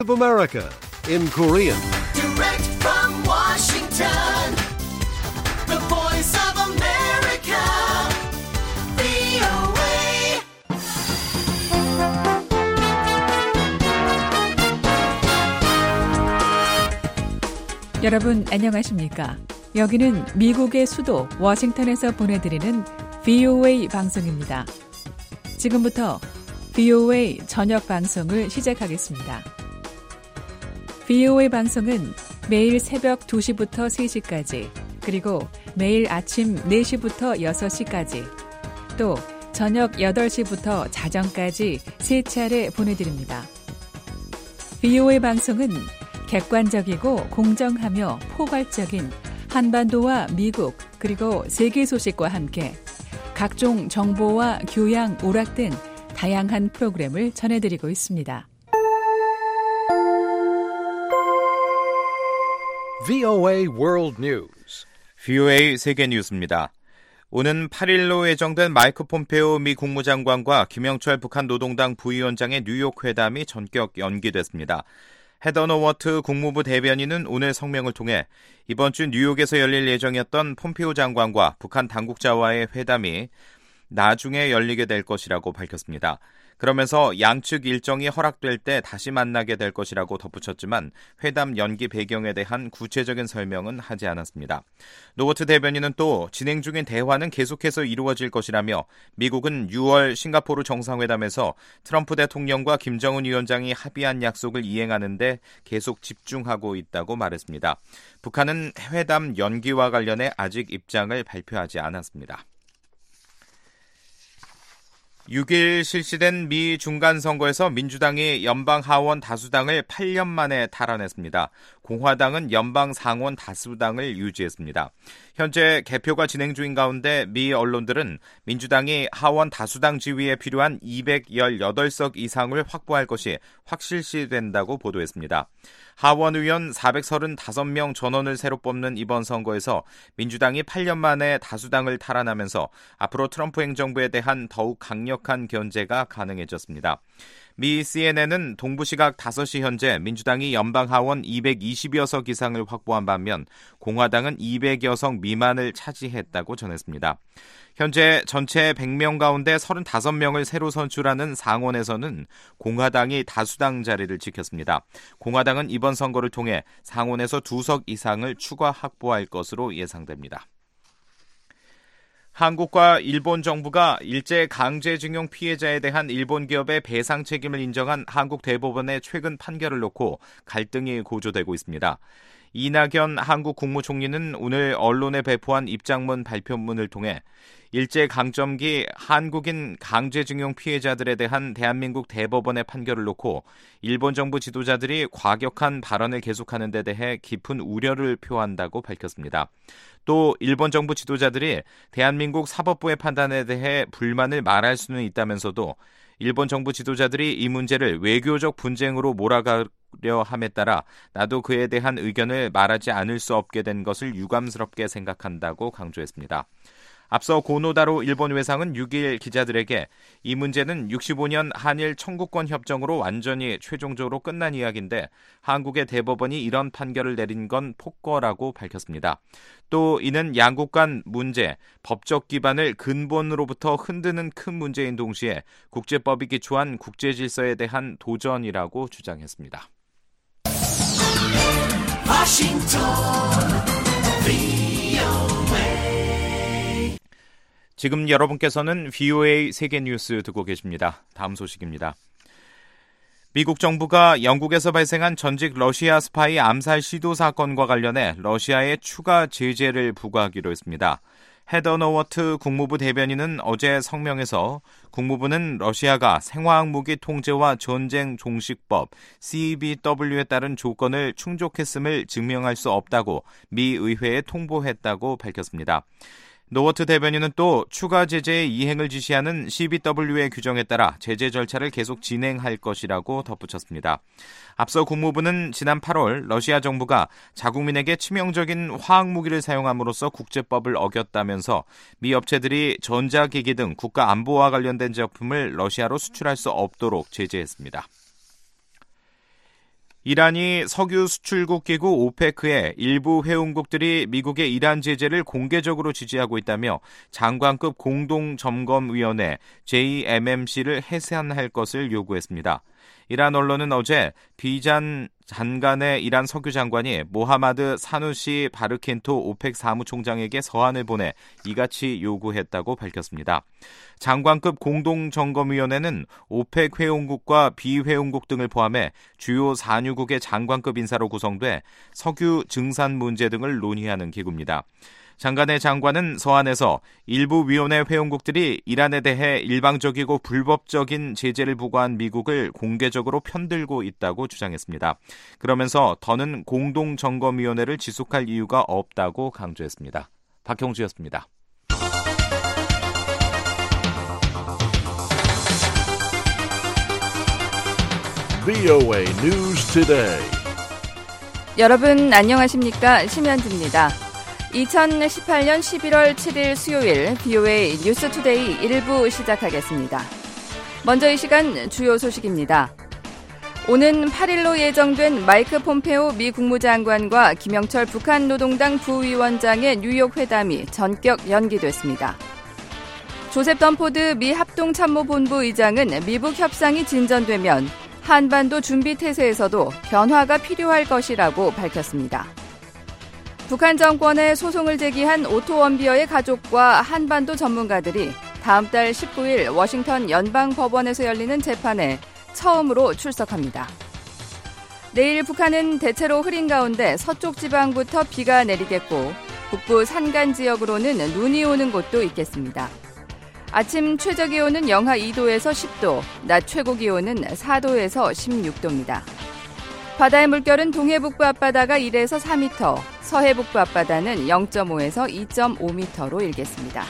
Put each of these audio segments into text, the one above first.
of America in Korean. Direct from Washington, the voice of America, VOA. 여러분 안녕하십니까? 여기는 미국의 수도 워싱턴에서 보내드리는 VOA 방송입니다. 지금부터 VOA 저녁 방송을 시작하겠습니다. VOA 방송은 매일 새벽 2시부터 3시까지, 그리고 매일 아침 4시부터 6시까지, 또 저녁 8시부터 자정까지 3차례 보내드립니다. VOA 방송은 객관적이고 공정하며 포괄적인 한반도와 미국 그리고 세계 소식과 함께 각종 정보와 교양, 오락 등 다양한 프로그램을 전해드리고 있습니다. VOA World News. VOA 세계 뉴스입니다. 오는 8일로 예정된 마이크 폼페오 미 국무장관과 김영철 북한 노동당 부위원장의 뉴욕 회담이 전격 연기됐습니다. 헤더 노워트 국무부 대변인은 오늘 성명을 통해 이번 주 뉴욕에서 열릴 예정이었던 폼페오 장관과 북한 당국자와의 회담이 나중에 열리게 될 것이라고 밝혔습니다. 그러면서 양측 일정이 허락될 때 다시 만나게 될 것이라고 덧붙였지만 회담 연기 배경에 대한 구체적인 설명은 하지 않았습니다. 노워트 대변인은 또 진행 중인 대화는 계속해서 이루어질 것이라며 미국은 6월 싱가포르 정상회담에서 트럼프 대통령과 김정은 위원장이 합의한 약속을 이행하는 데 계속 집중하고 있다고 말했습니다. 북한은 회담 연기와 관련해 아직 입장을 발표하지 않았습니다. 6일 실시된 미 중간선거에서 민주당이 연방 하원 다수당을 8년 만에 탈환했습니다. 공화당은 연방 상원 다수당을 유지했습니다. 현재 개표가 진행 중인 가운데 미 언론들은 민주당이 하원 다수당 지위에 필요한 218석 이상을 확보할 것이 확실시된다고 보도했습니다. 하원 의원 435명 전원을 새로 뽑는 이번 선거에서 민주당이 8년 만에 다수당을 탈환하면서 앞으로 트럼프 행정부에 대한 더욱 강력한 견제가 가능해졌습니다. 미 CNN은 동부 시각 5시 현재 민주당이 연방 하원 220여 석 이상을 확보한 반면 공화당은 200여 석 미만을 차지했다고 전했습니다. 현재 전체 100명 가운데 35명을 새로 선출하는 상원에서는 공화당이 다수당 자리를 지켰습니다. 공화당은 이번 선거를 통해 상원에서 2석 이상을 추가 확보할 것으로 예상됩니다. 한국과 일본 정부가 일제 강제징용 피해자에 대한 일본 기업의 배상 책임을 인정한 한국 대법원의 최근 판결을 놓고 갈등이 고조되고 있습니다. 이낙연 한국 국무총리는 오늘 언론에 배포한 입장문 발표문을 통해 일제 강점기 한국인 강제징용 피해자들에 대한 대한민국 대법원의 판결을 놓고 일본 정부 지도자들이 과격한 발언을 계속하는 데 대해 깊은 우려를 표한다고 밝혔습니다. 또 일본 정부 지도자들이 대한민국 사법부의 판단에 대해 불만을 말할 수는 있다면서도 일본 정부 지도자들이 이 문제를 외교적 분쟁으로 몰아가려 함에 따라 나도 그에 대한 의견을 말하지 않을 수 없게 된 것을 유감스럽게 생각한다고 강조했습니다. 앞서 고노다로 일본 외상은 6일 기자들에게 이 문제는 65년 한일 청구권 협정으로 완전히 최종적으로 끝난 이야기인데 한국의 대법원이 이런 판결을 내린 건 폭거라고 밝혔습니다. 또 이는 양국 간 문제, 법적 기반을 근본으로부터 흔드는 큰 문제인 동시에 국제법이 기초한 국제질서에 대한 도전이라고 주장했습니다. 지금 여러분께서는 VOA 세계뉴스 듣고 계십니다. 다음 소식입니다. 미국 정부가 영국에서 발생한 전직 러시아 스파이 암살 시도 사건과 관련해 러시아에 추가 제재를 부과하기로 했습니다. 헤더 노워트 국무부 대변인은 어제 성명에서 국무부는 러시아가 생화학무기 통제와 전쟁 종식법 CBW에 따른 조건을 충족했음을 증명할 수 없다고 미 의회에 통보했다고 밝혔습니다. 노워트 대변인은 또 추가 제재의 이행을 지시하는 CBW의 규정에 따라 제재 절차를 계속 진행할 것이라고 덧붙였습니다. 앞서 국무부는 지난 8월 러시아 정부가 자국민에게 치명적인 화학무기를 사용함으로써 국제법을 어겼다면서 미 업체들이 전자기기 등 국가 안보와 관련된 제품을 러시아로 수출할 수 없도록 제재했습니다. 이란이 석유 수출국 기구 오페크의 일부 회원국들이 미국의 이란 제재를 공개적으로 지지하고 있다며 장관급 공동점검위원회 JMMC를 해산할 것을 요구했습니다. 이란 언론은 어제 비잔 잔간의 이란 석유 장관이 모하마드 사누시 바르켄토 오펙 사무총장에게 서한을 보내 이같이 요구했다고 밝혔습니다. 장관급 공동점검위원회는 오펙 회원국과 비회원국 등을 포함해 주요 산유국의 장관급 인사로 구성돼 석유 증산 문제 등을 논의하는 기구입니다. 장간의 장관은 서한에서 일부 위원회 회원국들이 이란에 대해 일방적이고 불법적인 제재를 부과한 미국을 공개적으로 편들고 있다고 주장했습니다. 그러면서 더는 공동점검위원회를 지속할 이유가 없다고 강조했습니다. 박형주였습니다. VOA News Today. 여러분 안녕하십니까? 심현지입니다. 2018년 11월 7일 수요일 VOA 뉴스투데이 1부 시작하겠습니다. 먼저 이 시간 주요 소식입니다. 오는 8일로 예정된 마이크 폼페오 미 국무장관과 김영철 북한 노동당 부위원장의 뉴욕 회담이 전격 연기됐습니다. 조셉 던포드 미 합동참모본부 의장은 미북 협상이 진전되면 한반도 준비태세에서도 변화가 필요할 것이라고 밝혔습니다. 북한 정권에 소송을 제기한 오토 원비어의 가족과 한반도 전문가들이 다음 달 19일 워싱턴 연방법원에서 열리는 재판에 처음으로 출석합니다. 내일 북한은 대체로 흐린 가운데 서쪽 지방부터 비가 내리겠고 북부 산간 지역으로는 눈이 오는 곳도 있겠습니다. 아침 최저기온은 영하 2도에서 10도, 낮 최고기온은 4도에서 16도입니다. 바다의 물결은 동해북부 앞바다가 1에서 4m, 서해북부 앞바다는 0.5에서 2.5m로 일겠습니다.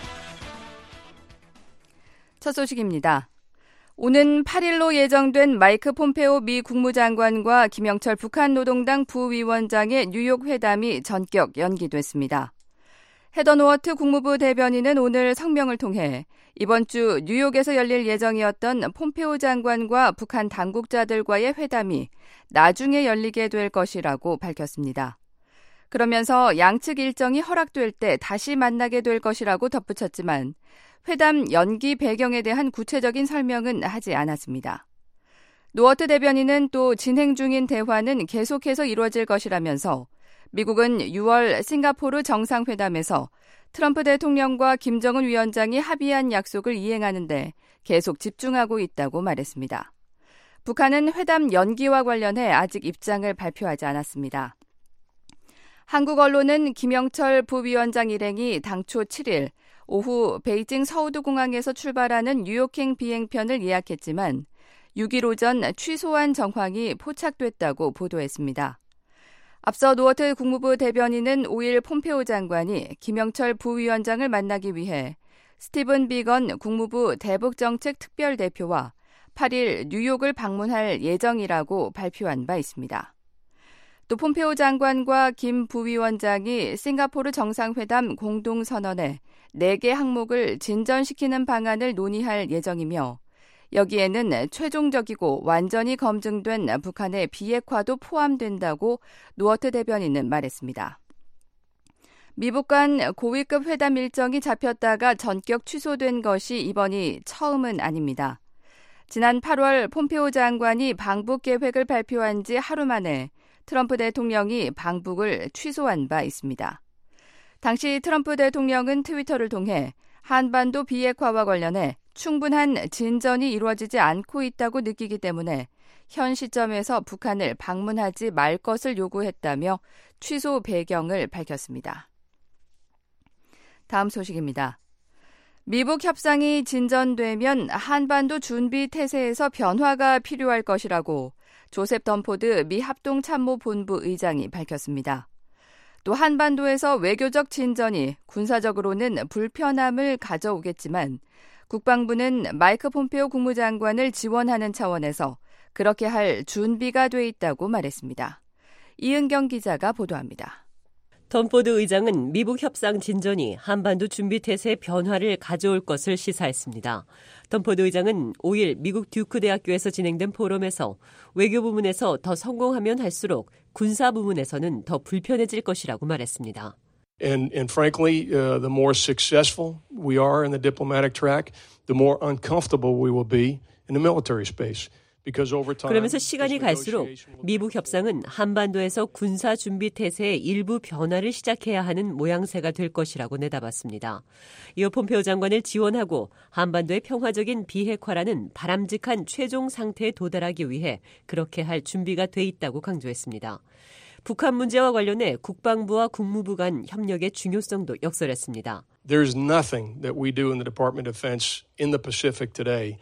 첫 소식입니다. 오는 8일로 예정된 마이크 폼페오 미 국무장관과 김영철 북한 노동당 부위원장의 뉴욕 회담이 전격 연기됐습니다. 헤더 노어트 국무부 대변인은 오늘 성명을 통해 이번 주 뉴욕에서 열릴 예정이었던 폼페오 장관과 북한 당국자들과의 회담이 나중에 열리게 될 것이라고 밝혔습니다. 그러면서 양측 일정이 허락될 때 다시 만나게 될 것이라고 덧붙였지만 회담 연기 배경에 대한 구체적인 설명은 하지 않았습니다. 노어트 대변인은 또 진행 중인 대화는 계속해서 이루어질 것이라면서 미국은 6월 싱가포르 정상회담에서 트럼프 대통령과 김정은 위원장이 합의한 약속을 이행하는 데 계속 집중하고 있다고 말했습니다. 북한은 회담 연기와 관련해 아직 입장을 발표하지 않았습니다. 한국 언론은 김영철 부위원장 일행이 당초 7일 오후 베이징 서우두 공항에서 출발하는 뉴욕행 비행편을 예약했지만 6일 오전 취소한 정황이 포착됐다고 보도했습니다. 앞서 노어트 국무부 대변인은 5일 폼페오 장관이 김영철 부위원장을 만나기 위해 스티븐 비건 국무부 대북정책 특별대표와 8일 뉴욕을 방문할 예정이라고 발표한 바 있습니다. 또 폼페오 장관과 김 부위원장이 싱가포르 정상회담 공동선언에 4개 항목을 진전시키는 방안을 논의할 예정이며 여기에는 최종적이고 완전히 검증된 북한의 비핵화도 포함된다고 노어트 대변인은 말했습니다. 미북 간 고위급 회담 일정이 잡혔다가 전격 취소된 것이 이번이 처음은 아닙니다. 지난 8월 폼페오 장관이 방북 계획을 발표한 지 하루 만에 트럼프 대통령이 방북을 취소한 바 있습니다. 당시 트럼프 대통령은 트위터를 통해 한반도 비핵화와 관련해 충분한 진전이 이루어지지 않고 있다고 느끼기 때문에 현 시점에서 북한을 방문하지 말 것을 요구했다며 취소 배경을 밝혔습니다. 다음 소식입니다. 미북 협상이 진전되면 한반도 준비 태세에서 변화가 필요할 것이라고 조셉 던포드 미 합동참모본부 의장이 밝혔습니다. 또 한반도에서 외교적 진전이 군사적으로는 불편함을 가져오겠지만 국방부는 마이크 폼페오 국무장관을 지원하는 차원에서 그렇게 할 준비가 돼 있다고 말했습니다. 이은경 기자가 보도합니다. 덤포드 의장은 미북 협상 진전이 한반도 준비태세의 변화를 가져올 것을 시사했습니다. 덤포드 의장은 5일 미국 듀크 대학교에서 진행된 포럼에서 외교 부문에서 더 성공하면 할수록 군사 부문에서는 더 불편해질 것이라고 말했습니다. And frankly, the more successful we are in the diplomatic track, the more uncomfortable we will be in the military space. 그러면서 시간이 갈수록 미북 협상은 한반도에서 군사 준비 태세의 일부 변화를 시작해야 하는 모양새가 될 것이라고 내다봤습니다. 이어 폼페오 장관을 지원하고 한반도의 평화적인 비핵화라는 바람직한 최종 상태에 도달하기 위해 그렇게 할 준비가 돼 있다고 강조했습니다. 북한 문제와 관련해 국방부와 국무부 간 협력의 중요성도 역설했습니다. There's nothing that we do in the Department of Defense in the Pacific today.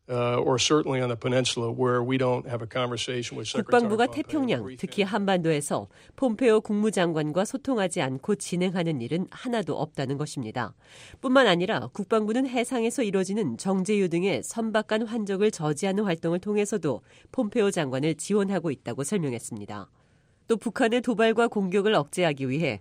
Or certainly on the peninsula where we don't have a conversation with Secretary 국방부가 태평양, 특히 한반도에서 폼페오 국무장관과 소통하지 않고 진행하는 일은 하나도 없다는 것입니다. 뿐만 아니라 국방부는 해상에서 이뤄지는 정제유 등의 선박 간 환적을 저지하는 활동을 통해서도 폼페오 장관을 지원하고 있다고 설명했습니다. 또 북한의 도발과 공격을 억제하기 위해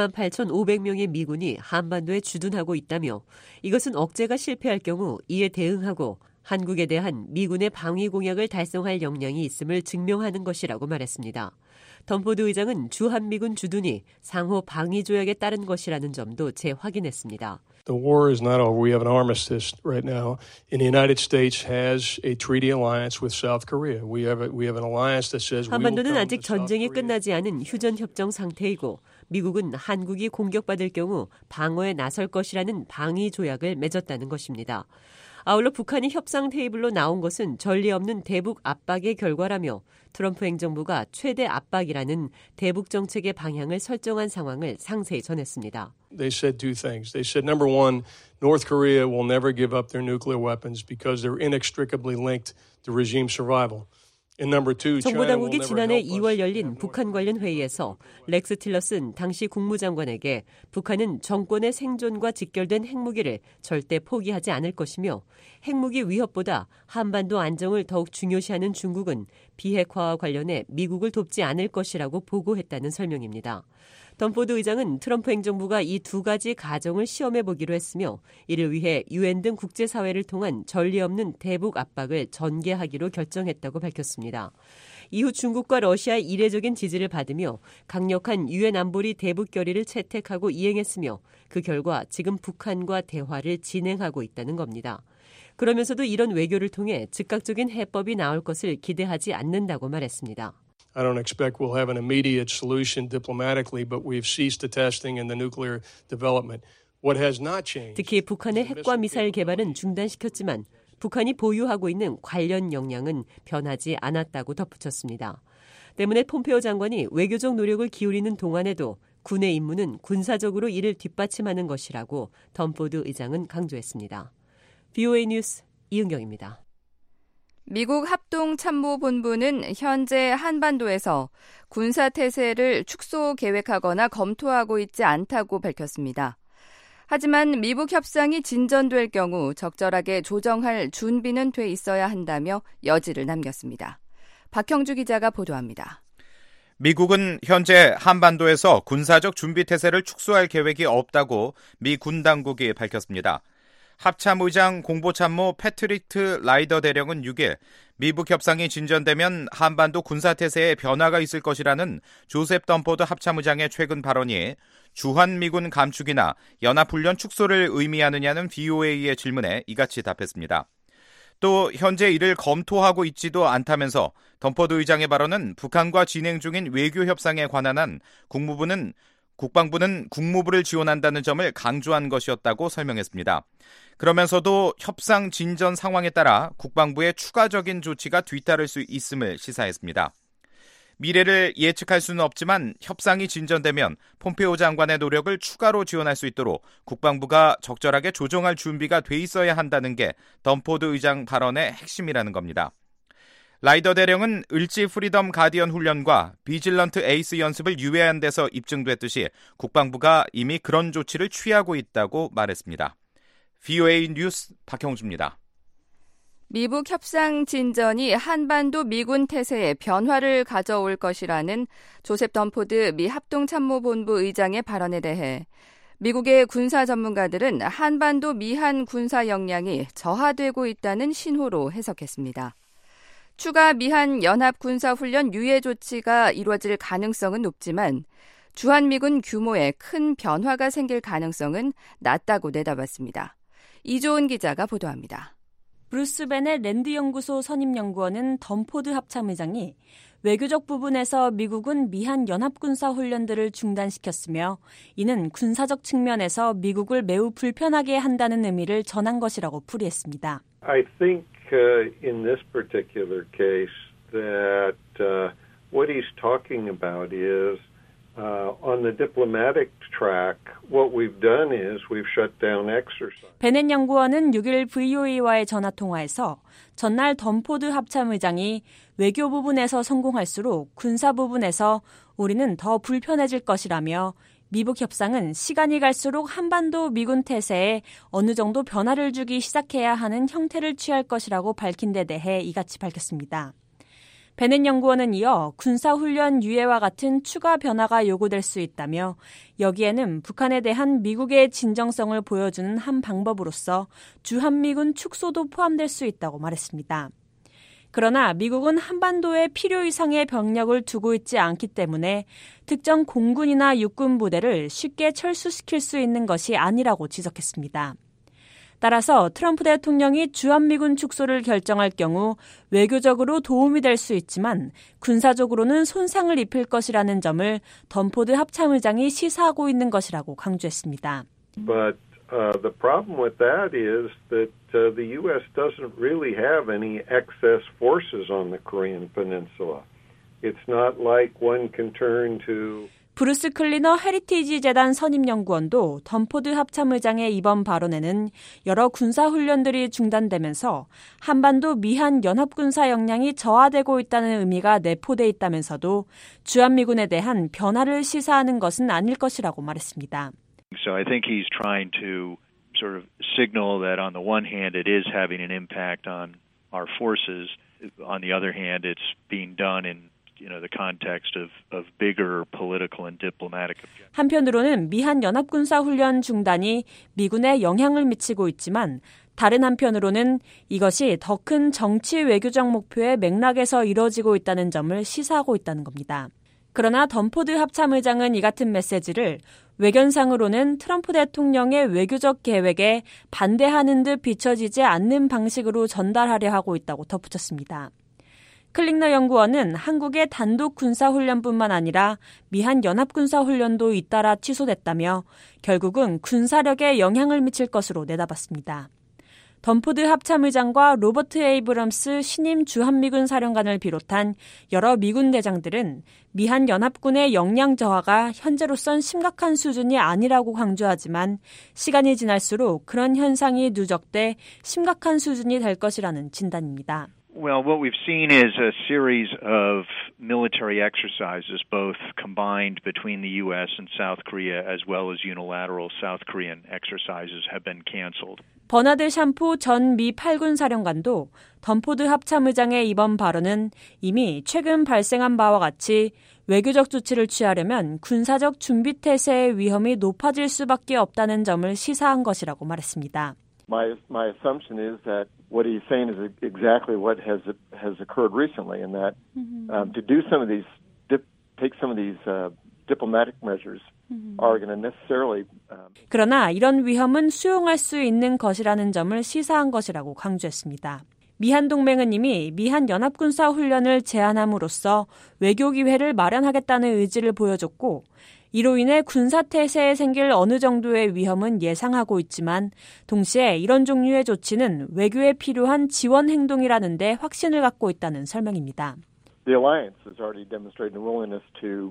28,500명의 미군이 한반도에 주둔하고 있다며 이것은 억제가 실패할 경우 이에 대응하고 한국에 대한 미군의 방위 공약을 달성할 역량이 있음을 증명하는 것이라고 말했습니다. 덤포드 의장은 주한미군 주둔이 상호 방위 조약에 따른 것이라는 점도 재확인했습니다. The war is not over. We have an armistice right now. And the United States has a treaty alliance with South Korea. We have an alliance that says we will 한반도는 come 아직 to South 전쟁이 Korea. 끝나지 않은 휴전 협정 상태이고 미국은 한국이 공격받을 경우 방어에 나설 것이라는 방위 조약을 맺었다는 것입니다. 아울러 북한이 협상 테이블로 나온 것은 전례 없는 대북 압박의 결과라며 트럼프 행정부가 최대 압박이라는 대북 정책의 방향을 설정한 상황을 상세히 전했습니다. They said two things. They said, number one, North Korea will never give up their nuclear weapons because they're inextricably linked to regime survival. 정부 당국이 지난해 2월 열린 북한 관련 회의에서 렉스 틸러슨 당시 국무장관에게 북한은 정권의 생존과 직결된 핵무기를 절대 포기하지 않을 것이며 핵무기 위협보다 한반도 안정을 더욱 중요시하는 중국은 비핵화와 관련해 미국을 돕지 않을 것이라고 보고했다는 설명입니다. 덤포드 의장은 트럼프 행정부가 이 두 가지 가정을 시험해 보기로 했으며 이를 위해 유엔 등 국제사회를 통한 전례 없는 대북 압박을 전개하기로 결정했다고 밝혔습니다. 이후 중국과 러시아의 이례적인 지지를 받으며 강력한 유엔 안보리 대북 결의를 채택하고 이행했으며 그 결과 지금 북한과 대화를 진행하고 있다는 겁니다. 그러면서도 이런 외교를 통해 즉각적인 해법이 나올 것을 기대하지 않는다고 말했습니다. I don't expect we'll have an immediate solution diplomatically, but we've ceased the testing and the nuclear development. What has not changed? 특히 북한의 핵과 미사일 개발은 중단시켰지만 북한이 보유하고 있는 관련 역량은 변하지 않았다고 덧붙였습니다. 때문에 폼페오 장관이 외교적 노력을 기울이는 동안에도 군의 임무는 군사적으로 이를 뒷받침하는 것이라고 덤포드 의장은 강조했습니다. VOA 뉴스 이은경입니다. 미국 합동참모본부는 현재 한반도에서 군사태세를 축소 계획하거나 검토하고 있지 않다고 밝혔습니다. 하지만 미북 협상이 진전될 경우 적절하게 조정할 준비는 돼 있어야 한다며 여지를 남겼습니다. 박형주 기자가 보도합니다. 미국은 현재 한반도에서 군사적 준비태세를 축소할 계획이 없다고 미 군 당국이 밝혔습니다. 합참의장 공보참모 패트리트 라이더 대령은 6일 미북 협상이 진전되면 한반도 군사태세에 변화가 있을 것이라는 조셉 덤포드 합참의장의 최근 발언이 주한미군 감축이나 연합훈련 축소를 의미하느냐는 VOA의 질문에 이같이 답했습니다. 또 현재 이를 검토하고 있지도 않다면서 덤포드 의장의 발언은 북한과 진행 중인 외교 협상에 관한 한 국방부는 국무부를 지원한다는 점을 강조한 것이었다고 설명했습니다. 그러면서도 협상 진전 상황에 따라 국방부의 추가적인 조치가 뒤따를 수 있음을 시사했습니다. 미래를 예측할 수는 없지만 협상이 진전되면 폼페오 장관의 노력을 추가로 지원할 수 있도록 국방부가 적절하게 조정할 준비가 돼 있어야 한다는 게 덤포드 의장 발언의 핵심이라는 겁니다. 라이더 대령은 을지 프리덤 가디언 훈련과 비질런트 에이스 연습을 유예한 데서 입증됐듯이 국방부가 이미 그런 조치를 취하고 있다고 말했습니다. VOA 뉴스 박형주입니다. 미북 협상 진전이 한반도 미군 태세에 변화를 가져올 것이라는 조셉 덤포드 미 합동참모본부 의장의 발언에 대해 미국의 군사 전문가들은 한반도 미한 군사 역량이 저하되고 있다는 신호로 해석했습니다. 추가 미한 연합군사훈련 유예 조치가 이루어질 가능성은 높지만 주한미군 규모에 큰 변화가 생길 가능성은 낮다고 내다봤습니다. 이조은 기자가 보도합니다. 브루스 벤의 랜드연구소 선임연구원은 덤포드 합참의장이 외교적 부분에서 미국은 미한 연합군사훈련들을 중단시켰으며 이는 군사적 측면에서 미국을 매우 불편하게 한다는 의미를 전한 것이라고 풀이했습니다. I think in this particular case that what he's talking about is on the diplomatic track, what we've done is we've shut down exercise. 베넷 연구원은 6일 VOA와의 전화통화에서 전날 덤포드 합참의장이 외교 부분에서 성공할수록 군사 부분에서 우리는 더 불편해질 것이라며 미북 협상은 시간이 갈수록 한반도 미군 태세에 어느 정도 변화를 주기 시작해야 하는 형태를 취할 것이라고 밝힌 데 대해 이같이 밝혔습니다. 베넷 연구원은 이어 군사훈련 유예와 같은 추가 변화가 요구될 수 있다며 여기에는 북한에 대한 미국의 진정성을 보여주는 한 방법으로서 주한미군 축소도 포함될 수 있다고 말했습니다. 그러나 미국은 한반도에 필요 이상의 병력을 두고 있지 않기 때문에 특정 공군이나 육군 부대를 쉽게 철수시킬 수 있는 것이 아니라고 지적했습니다. 따라서 트럼프 대통령이 주한미군 축소를 결정할 경우 외교적으로 도움이 될 수 있지만 군사적으로는 손상을 입힐 것이라는 점을 덤포드 합참의장이 시사하고 있는 것이라고 강조했습니다. But the problem with that is that the U.S. doesn't really have any excess forces on the Korean Peninsula. It's not like one can turn to 브루스 클리너 헤리티지 재단 선임연구원도 덤포드 합참의장의 이번 발언에는 여러 군사훈련들이 중단되면서 한반도 미한 연합군사 역량이 저하되고 있다는 의미가 내포돼 있다면서도 주한미군에 대한 변화를 시사하는 것은 아닐 것이라고 말했습니다. So I think he's trying to sort of signal that on the one hand it is having an impact on our forces. On the other hand, it's being done in the context of bigger political and diplomatic objectives. 한편으로는 미한 연합군사 훈련 중단이 미군에 영향을 미치고 있지만 다른 한편으로는 이것이 더 큰 정치 외교적 목표의 맥락에서 이뤄지고 있다는 점을 시사하고 있다는 겁니다. 그러나 덤포드 합참의장은 이 같은 메시지를 외견상으로는 트럼프 대통령의 외교적 계획에 반대하는 듯 비춰지지 않는 방식으로 전달하려 하고 있다고 덧붙였습니다. 클링너 연구원은 한국의 단독 군사훈련뿐만 아니라 미한 연합군사훈련도 잇따라 취소됐다며 결국은 군사력에 영향을 미칠 것으로 내다봤습니다. 덤포드 합참의장과 로버트 에이브럼스 신임 주한미군 사령관을 비롯한 여러 미군 대장들은 미한 연합군의 역량 저하가 현재로선 심각한 수준이 아니라고 강조하지만 시간이 지날수록 그런 현상이 누적돼 심각한 수준이 될 것이라는 진단입니다. Well, what we've seen is a series of military exercises, both combined between the U.S. and South Korea, as well as unilateral South Korean exercises have been canceled. 버나드 샴포 전 미 8군 사령관도 덤포드 합참의장의 이번 발언은 이미 최근 발생한 바와 같이 외교적 조치를 취하려면 군사적 준비 태세의 위험이 높아질 수밖에 없다는 점을 시사한 것이라고 말했습니다. My assumption is that what he's saying is exactly what has occurred recently, in that to do some of these, take some of these diplomatic measures are going to necessarily. 그러나 이런 위험은 수용할 수 있는 것이라는 점을 시사한 것이라고 강조했습니다. 미한 동맹은 이미 미한 연합군사 훈련을 제한함으로써 외교 기회를 마련하겠다는 의지를 보여줬고 이로 인해 군사태세에 생길 어느 정도의 위험은 예상하고 있지만 동시에 이런 종류의 조치는 외교에 필요한 지원 행동이라는 데 확신을 갖고 있다는 설명입니다. The alliance has already demonstrated a willingness to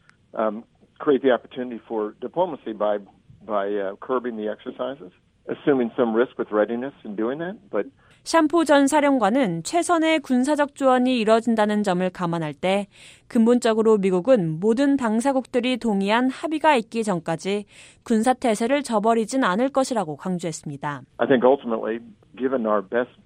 create the opportunity for diplomacy by curbing the exercises, assuming some risk with readiness in doing that, but 샴포 전 사령관은 최선의 군사적 조언이 이뤄진다는 점을 감안할 때 근본적으로 미국은 모든 당사국들이 동의한 합의가 있기 전까지 군사태세를 저버리진 않을 것이라고 강조했습니다. I think ultimately, given our best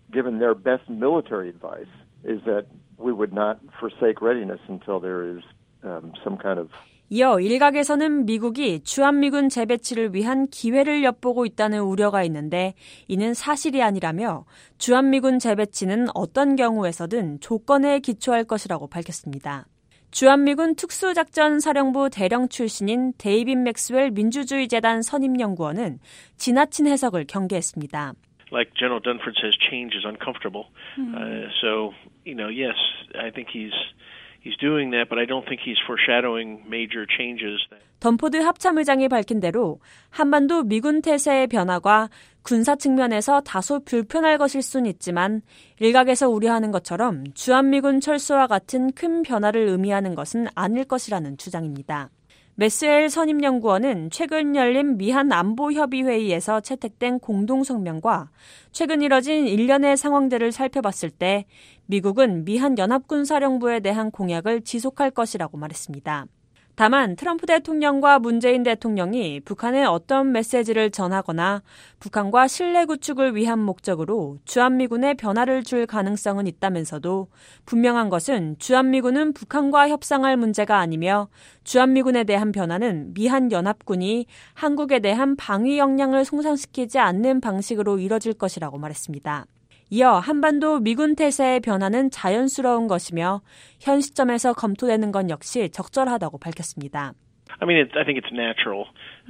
given their best military advice, is that we would not forsake readiness until there is some kind of. 이어 일각에서는 미국이 주한미군 재배치를 위한 기회를 엿보고 있다는 우려가 있는데 이는 사실이 아니라며 주한미군 재배치는 어떤 경우에서든 조건에 기초할 것이라고 밝혔습니다. 주한미군 특수작전사령부 대령 출신인 데이빗 맥스웰 민주주의재단 선임연구원은 지나친 해석을 경계했습니다. Like General Dunford says, change is uncomfortable. So, yes, I think he's doing that, but I don't think he's foreshadowing major changes. 던포드 합참의장이 밝힌 대로 한반도 미군 태세의 변화가 군사 측면에서 다소 불편할 것일 순 있지만 일각에서 우려하는 것처럼 주한미군 철수와 같은 큰 변화를 의미하는 것은 아닐 것이라는 주장입니다. 맥스웰 선임연구원은 최근 열린 미한 안보협의회의에서 채택된 공동성명과 최근 이뤄진 일련의 상황들을 살펴봤을 때 미국은 미한 연합군사령부에 대한 공약을 지속할 것이라고 말했습니다. 다만 트럼프 대통령과 문재인 대통령이 북한에 어떤 메시지를 전하거나 북한과 신뢰 구축을 위한 목적으로 주한미군에 변화를 줄 가능성은 있다면서도 분명한 것은 주한미군은 북한과 협상할 문제가 아니며 주한미군에 대한 변화는 미한연합군이 한국에 대한 방위 역량을 손상시키지 않는 방식으로 이뤄질 것이라고 말했습니다. 이어 한반도 미군 태세의 변화는 자연스러운 것이며 현 시점에서 검토되는 건 역시 적절하다고 밝혔습니다. I mean, I think it's natural,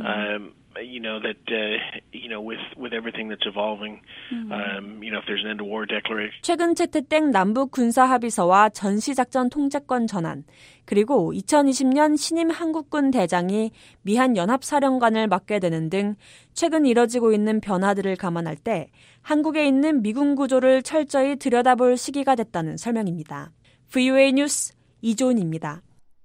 with everything that's evolving, if there's an end to war declaration. 최근 채택된 남북 군사 합의서와 전시작전 통제권 전환, 그리고 2020년 신임 한국군 대장이 미한 연합사령관을 맡게 되는 등 최근 이뤄지고 있는 변화들을 감안할 때 한국에 있는 미군 구조를 철저히 들여다볼 시기가 됐다는 설명입니다. VOA 뉴스 이조은입니다.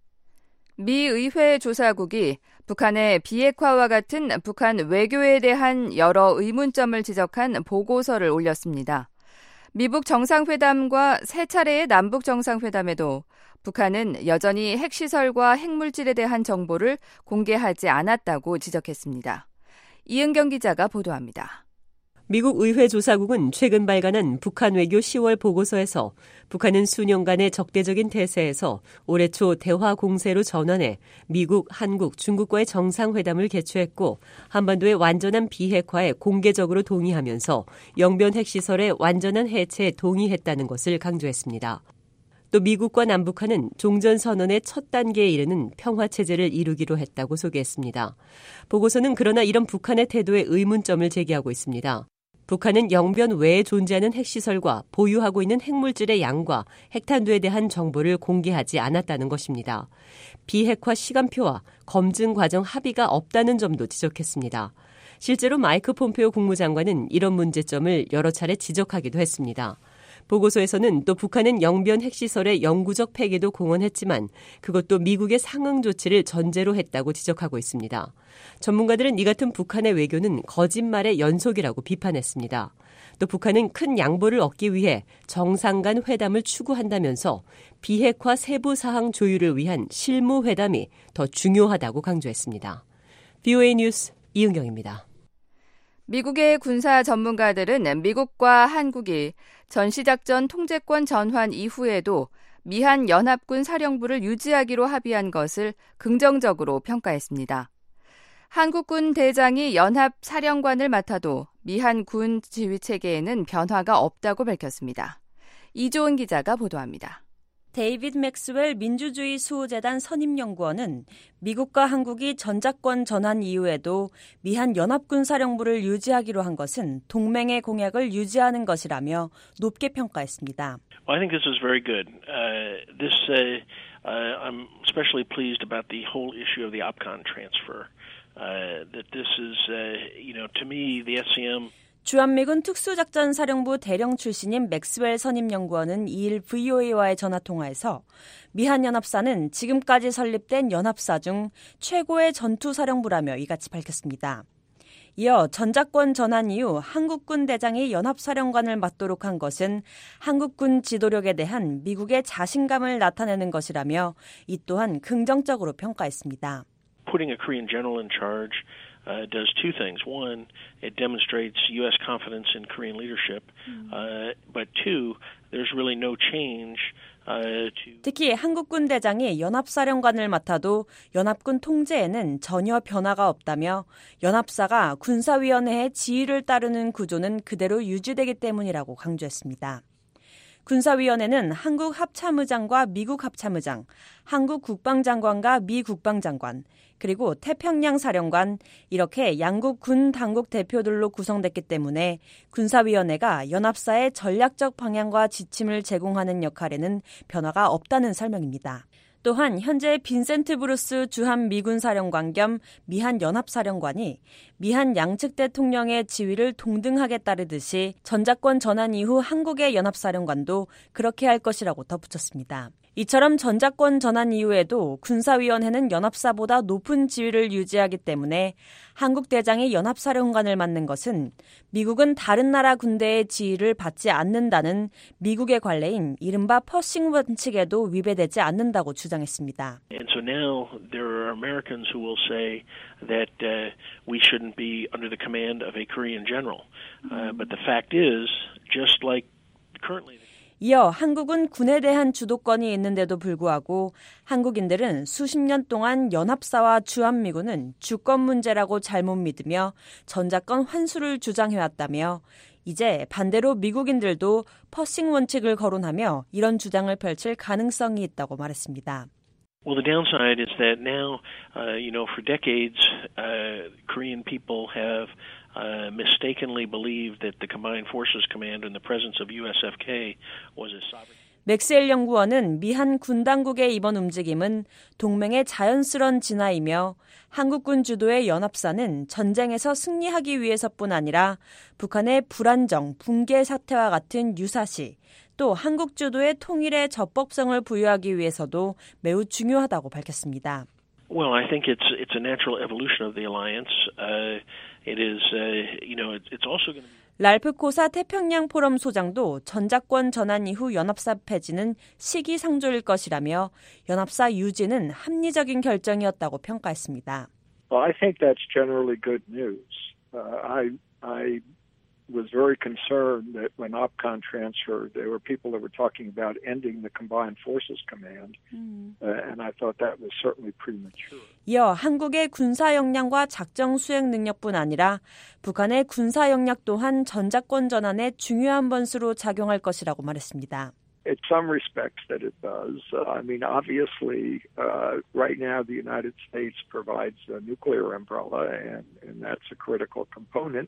미 의회 조사국이 북한의 비핵화와 같은 북한 외교에 대한 여러 의문점을 지적한 보고서를 올렸습니다. 미북 정상회담과 세 차례의 남북 정상회담에도 북한은 여전히 핵시설과 핵물질에 대한 정보를 공개하지 않았다고 지적했습니다. 이은경 기자가 보도합니다. 미국 의회 조사국은 최근 발간한 북한 외교 10월 보고서에서 북한은 수년간의 적대적인 태세에서 올해 초 대화 공세로 전환해 미국, 한국, 중국과의 정상회담을 개최했고 한반도의 완전한 비핵화에 공개적으로 동의하면서 영변 핵시설의 완전한 해체에 동의했다는 것을 강조했습니다. 또 미국과 남북한은 종전선언의 첫 단계에 이르는 평화체제를 이루기로 했다고 소개했습니다. 보고서는 그러나 이런 북한의 태도에 의문점을 제기하고 있습니다. 북한은 영변 외에 존재하는 핵시설과 보유하고 있는 핵물질의 양과 핵탄두에 대한 정보를 공개하지 않았다는 것입니다. 비핵화 시간표와 검증 과정 합의가 없다는 점도 지적했습니다. 실제로 마이크 폼페오 국무장관은 이런 문제점을 여러 차례 지적하기도 했습니다. 보고서에서는 또 북한은 영변 핵시설의 영구적 폐기도 공언했지만 그것도 미국의 상응 조치를 전제로 했다고 지적하고 있습니다. 전문가들은 이 같은 북한의 외교는 거짓말의 연속이라고 비판했습니다. 또 북한은 큰 양보를 얻기 위해 정상 간 회담을 추구한다면서 비핵화 세부 사항 조율을 위한 실무 회담이 더 중요하다고 강조했습니다. VOA 뉴스 이은경입니다. 미국의 군사 전문가들은 미국과 한국이 전시작전 통제권 전환 이후에도 미한 연합군 사령부를 유지하기로 합의한 것을 긍정적으로 평가했습니다. 한국군 대장이 연합사령관을 맡아도 미한 군 지휘체계에는 변화가 없다고 밝혔습니다. 이조은 기자가 보도합니다. 데이빗 맥스웰 민주주의 수호재단 선임연구원은 미국과 한국이 전작권 전환 이후에도 미한 연합군 사령부를 유지하기로 한 것은 동맹의 공약을 유지하는 것이라며 높게 평가했습니다. Well, I think this is very good. I'm especially pleased about the whole issue of the OPCON transfer. That this is, to me, the SCM. 주한미군 특수작전사령부 대령 출신인 맥스웰 선임연구원은 2일 VOA와의 전화통화에서 미한연합사는 지금까지 설립된 연합사 중 최고의 전투사령부라며 이같이 밝혔습니다. 이어 전작권 전환 이후 한국군 대장이 연합사령관을 맡도록 한 것은 한국군 지도력에 대한 미국의 자신감을 나타내는 것이라며 이 또한 긍정적으로 평가했습니다. Putting a Korean general in charge does two things. One, it demonstrates U.S. confidence in Korean leadership. But two, there's really no change. 특히 한국군 대장이 연합사령관을 맡아도 연합군 통제에는 전혀 변화가 없다며 연합사가 군사위원회의 지휘를 따르는 구조는 그대로 유지되기 때문이라고 강조했습니다. 군사위원회는 한국 합참의장과 미국 합참의장, 한국 국방장관과 미 국방장관, 그리고 태평양 사령관 이렇게 양국 군 당국 대표들로 구성됐기 때문에 군사위원회가 연합사의 전략적 방향과 지침을 제공하는 역할에는 변화가 없다는 설명입니다. 또한 현재 빈센트 브루스 주한 미군 사령관 겸 미한 연합사령관이 미한 양측 대통령의 지위를 동등하게 따르듯이 전작권 전환 이후 한국의 연합사령관도 그렇게 할 것이라고 덧붙였습니다. 이처럼 전작권 전환 이후에도 군사위원회는 연합사보다 높은 지위를 유지하기 때문에 한국 대장이 연합사령관을 맡는 것은 미국은 다른 나라 군대의 지위를 받지 않는다는 미국의 관례인 이른바 퍼싱 원칙에도 위배되지 않는다고 주장했습니다. And so now there are Americans who will say that we shouldn't be under the command of a Korean general. But the fact is, just like currently 이어 한국은 군에 대한 주도권이 있는데도 불구하고 한국인들은 수십 년 동안 연합사와 주한미군은 주권 문제라고 잘못 믿으며 전작권 환수를 주장해왔다며 이제 반대로 미국인들도 퍼싱 원칙을 거론하며 이런 주장을 펼칠 가능성이 있다고 말했습니다. Well, the downside is that now, for decades, Korean people have mistakenly believed that the Combined Forces Command in the presence of USFK was a sovereign. 맥스웰 연구원은 미한 군 당국의 이번 움직임은 동맹의 자연스러운 진화이며 한국군 주도의 연합사는 전쟁에서 승리하기 위해서뿐 아니라 북한의 불안정, 붕괴 사태와 같은 유사시, 또 한국 주도의 통일의 적법성을 부여하기 위해서도 매우 중요하다고 밝혔습니다. Well, I think it's a natural evolution of the alliance. It is, it's also going to be. 랄프 코사 태평양 포럼 소장도 전작권 전환 이후 연합사 폐지는 시기상조일 것이라며 연합사 유지는 합리적인 결정이었다고 평가했습니다. Well, I think that's generally good news. I was very concerned that when OPCON transferred, there were people that were talking about ending the Combined Forces Command, and I thought that was certainly premature. 이어 한국의 군사 역량과 작전 수행 능력뿐 아니라 북한의 군사 역량 또한 전작권 전환의 중요한 번수로 작용할 것이라고 말했습니다. In some respects that it does. I mean, obviously, right now the United States provides a nuclear umbrella, and that's a critical component.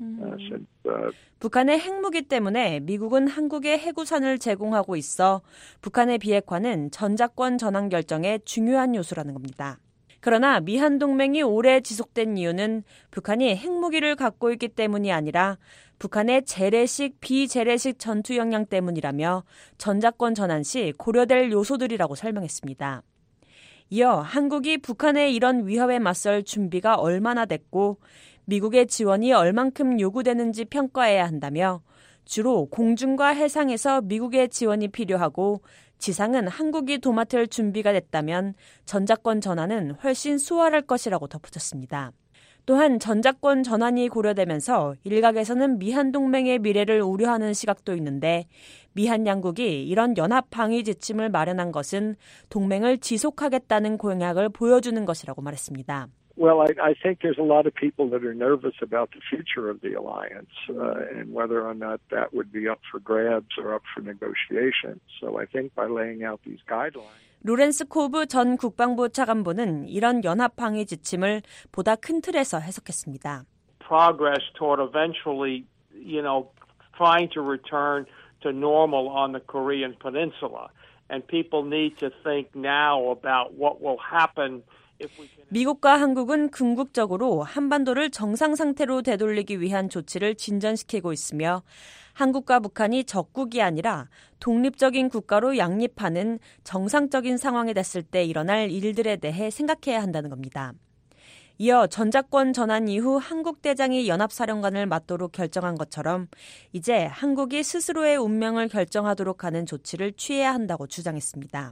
북한의 핵무기 때문에 미국은 한국에 해구산을 제공하고 있어 북한의 비핵화는 전작권 전환 결정의 중요한 요소라는 겁니다. 그러나 미한 동맹이 오래 지속된 이유는 북한이 핵무기를 갖고 있기 때문이 아니라 북한의 재래식, 비재래식 전투 역량 때문이라며 전작권 전환 시 고려될 요소들이라고 설명했습니다. 이어 한국이 북한의 이런 위협에 맞설 준비가 얼마나 됐고 미국의 지원이 얼만큼 요구되는지 평가해야 한다며 주로 공중과 해상에서 미국의 지원이 필요하고 지상은 한국이 도맡을 준비가 됐다면 전작권 전환은 훨씬 수월할 것이라고 덧붙였습니다. 또한 전작권 전환이 고려되면서 일각에서는 미한 동맹의 미래를 우려하는 시각도 있는데 미한 양국이 이런 연합 방위 지침을 마련한 것은 동맹을 지속하겠다는 공약을 보여주는 것이라고 말했습니다. Well, I think there's a lot of people that are nervous about the future of the alliance and whether or not that would be up for grabs or up for negotiation. So I think by laying out these guidelines. 로렌스 코브 전 국방부 차관보는 이런 연합 방위 지침을 보다 큰 틀에서 해석했습니다. Progress toward eventually, trying to return to normal on the Korean Peninsula. And people need to think now about what will happen. 미국과 한국은 궁극적으로 한반도를 정상 상태로 되돌리기 위한 조치를 진전시키고 있으며 한국과 북한이 적국이 아니라 독립적인 국가로 양립하는 정상적인 상황이 됐을 때 일어날 일들에 대해 생각해야 한다는 겁니다. 이어 전작권 전환 이후 한국 대장이 연합사령관을 맡도록 결정한 것처럼 이제 한국이 스스로의 운명을 결정하도록 하는 조치를 취해야 한다고 주장했습니다.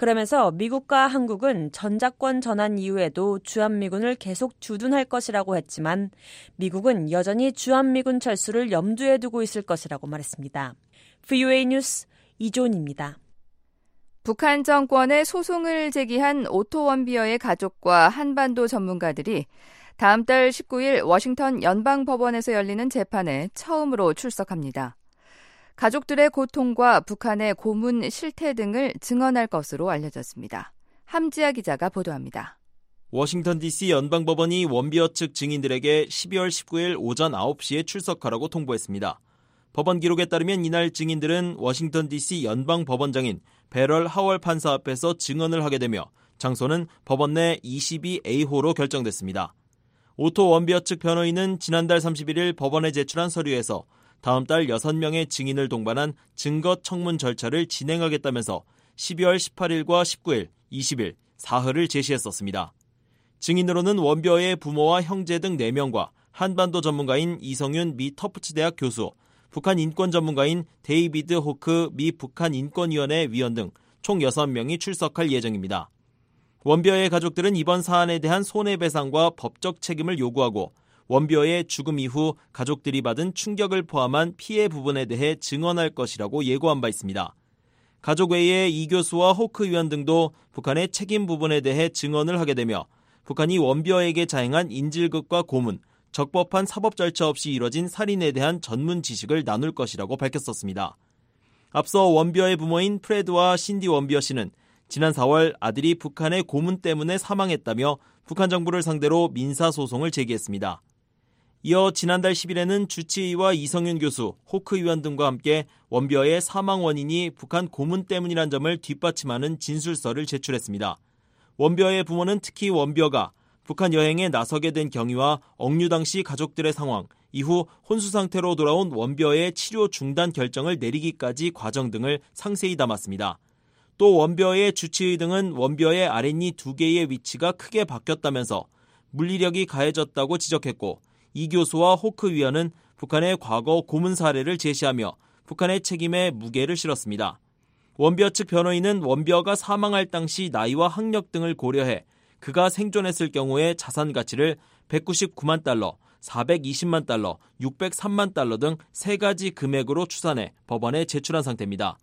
그러면서 미국과 한국은 전작권 전환 이후에도 주한미군을 계속 주둔할 것이라고 했지만 미국은 여전히 주한미군 철수를 염두에 두고 있을 것이라고 말했습니다. VOA 뉴스 이존입니다. 북한 정권에 소송을 제기한 오토 원비어의 가족과 한반도 전문가들이 다음 달 19일 워싱턴 연방법원에서 열리는 재판에 처음으로 출석합니다. 가족들의 고통과 북한의 고문 실태 등을 증언할 것으로 알려졌습니다. 함지아 기자가 보도합니다. 워싱턴 DC 연방법원이 원비어 측 증인들에게 12월 19일 오전 9시에 출석하라고 통보했습니다. 법원 기록에 따르면 이날 증인들은 워싱턴 DC 연방법원장인 베럴 하월 판사 앞에서 증언을 하게 되며 장소는 법원 내 22A호로 결정됐습니다. 오토 원비어 측 변호인은 지난달 31일 법원에 제출한 서류에서 다음 달 6명의 증인을 동반한 증거 청문 절차를 진행하겠다면서 12월 18일과 19일, 20일, 사흘을 제시했었습니다. 증인으로는 원비어의 부모와 형제 등 4명과 한반도 전문가인 이성윤 미 터프츠 대학 교수, 북한 인권 전문가인 데이비드 호크 미 북한 인권위원회 위원 등 총 6명이 출석할 예정입니다. 원비어의 가족들은 이번 사안에 대한 손해배상과 법적 책임을 요구하고 원비어의 죽음 이후 가족들이 받은 충격을 포함한 피해 부분에 대해 증언할 것이라고 예고한 바 있습니다. 가족 외에 이 교수와 호크 위원 등도 북한의 책임 부분에 대해 증언을 하게 되며 북한이 원비어에게 자행한 인질극과 고문, 적법한 사법 절차 없이 이뤄진 살인에 대한 전문 지식을 나눌 것이라고 밝혔었습니다. 앞서 원비어의 부모인 프레드와 신디 원비어 씨는 지난 4월 아들이 북한의 고문 때문에 사망했다며 북한 정부를 상대로 민사소송을 제기했습니다. 이어 지난달 10일에는 주치의와 이성윤 교수, 호크 위원 등과 함께 원비어의 사망 원인이 북한 고문 때문이란 점을 뒷받침하는 진술서를 제출했습니다. 원비어의 부모는 특히 원비어가 북한 여행에 나서게 된 경위와 억류 당시 가족들의 상황, 이후 혼수 상태로 돌아온 원비어의 치료 중단 결정을 내리기까지 과정 등을 상세히 담았습니다. 또 원비어의 주치의 등은 원비어의 아랫니 2개의 위치가 크게 바뀌었다면서 물리력이 가해졌다고 지적했고 이 교수와 호크 위원은 북한의 과거 고문 사례를 제시하며 북한의 책임에 무게를 실었습니다. 원비어 측 변호인은 원비어가 사망할 당시 나이와 학력 등을 고려해 그가 생존했을 경우의 자산 가치를 199만 달러, 420만 달러, 603만 달러 등 3가지 금액으로 추산해 법원에 제출한 상태입니다.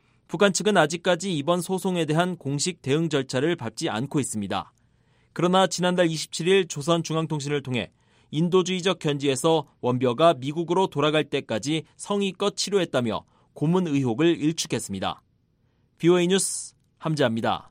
북한 측은 아직까지 이번 소송에 대한 공식 대응 절차를 밟지 않고 있습니다. 그러나 지난달 27일 조선중앙통신을 통해 인도주의적 견지에서 원비어가 미국으로 돌아갈 때까지 성의껏 치료했다며 고문 의혹을 일축했습니다. VOA 뉴스 함지아입니다.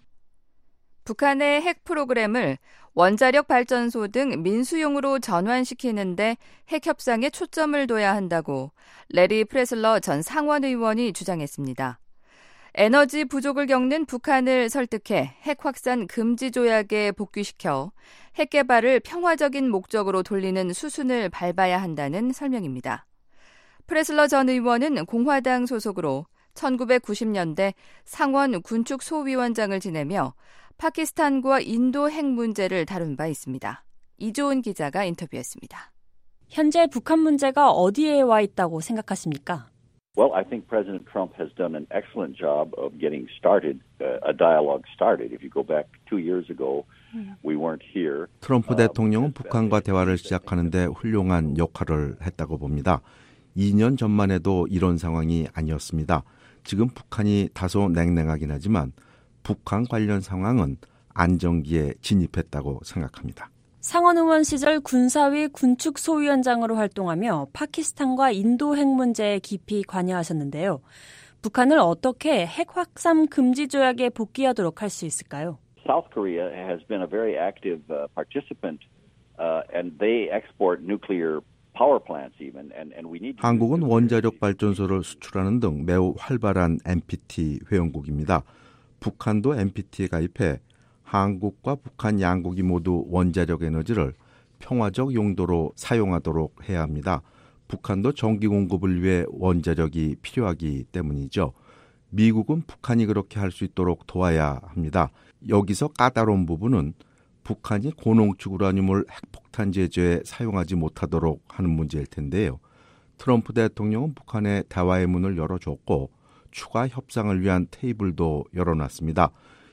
북한의 핵 프로그램을 원자력 발전소 등 민수용으로 전환시키는데 핵 협상에 초점을 둬야 한다고 레리 프레슬러 전 상원의원이 주장했습니다. 에너지 부족을 겪는 북한을 설득해 핵 확산 금지 조약에 복귀시켜 핵 개발을 평화적인 목적으로 돌리는 수순을 밟아야 한다는 설명입니다. 프레슬러 전 의원은 공화당 소속으로 1990년대 상원 군축 소위원장을 지내며 파키스탄과 인도 핵 문제를 다룬 바 있습니다. 이조은 기자가 인터뷰했습니다. 현재 북한 문제가 어디에 와 있다고 생각하십니까? Well, I think President Trump has done an excellent job of getting started, a dialogue started. If you go back 2 years ago, we weren't here. 트럼프 대통령은 북한과 대화를 시작하는데 훌륭한 역할을 했다고 봅니다. 2년 전만 해도 이런 상황이 아니었습니다. 지금 북한이 다소 냉랭하긴 하지만 북한 관련 상황은 안정기에 진입했다고 생각합니다. 상원 의원 시절 군사위 군축 소위원장으로 활동하며 파키스탄과 인도 핵 문제에 깊이 관여하셨는데요. 북한을 어떻게 핵 확산 금지 조약에 복귀하도록 할 수 있을까요? South Korea has been a very active participant, and they export nuclear power plants even, and we need. 한국은 원자력 발전소를 수출하는 등 매우 활발한 NPT 회원국입니다. 북한도 NPT에 가입해 한국과 북한 양국이 모두 원자력 에너지를 평화적 용도로 사용하도록 해야 합니다. 북한도 전기 공급을 위해 원자력이 필요하기 때문이죠. 미국은 북한이 그렇게 할 수 있도록 도와야 합니다. 여기서 까다로운 부분은 북한이 고농축 우라늄을 핵폭탄 제조에 사용하지 못하도록 하는 문제일 텐데요. 트럼프 대통령은 북한에 대화의 문을 열어줬고 추가 협상을 위한 테이블도 열어놨습니다.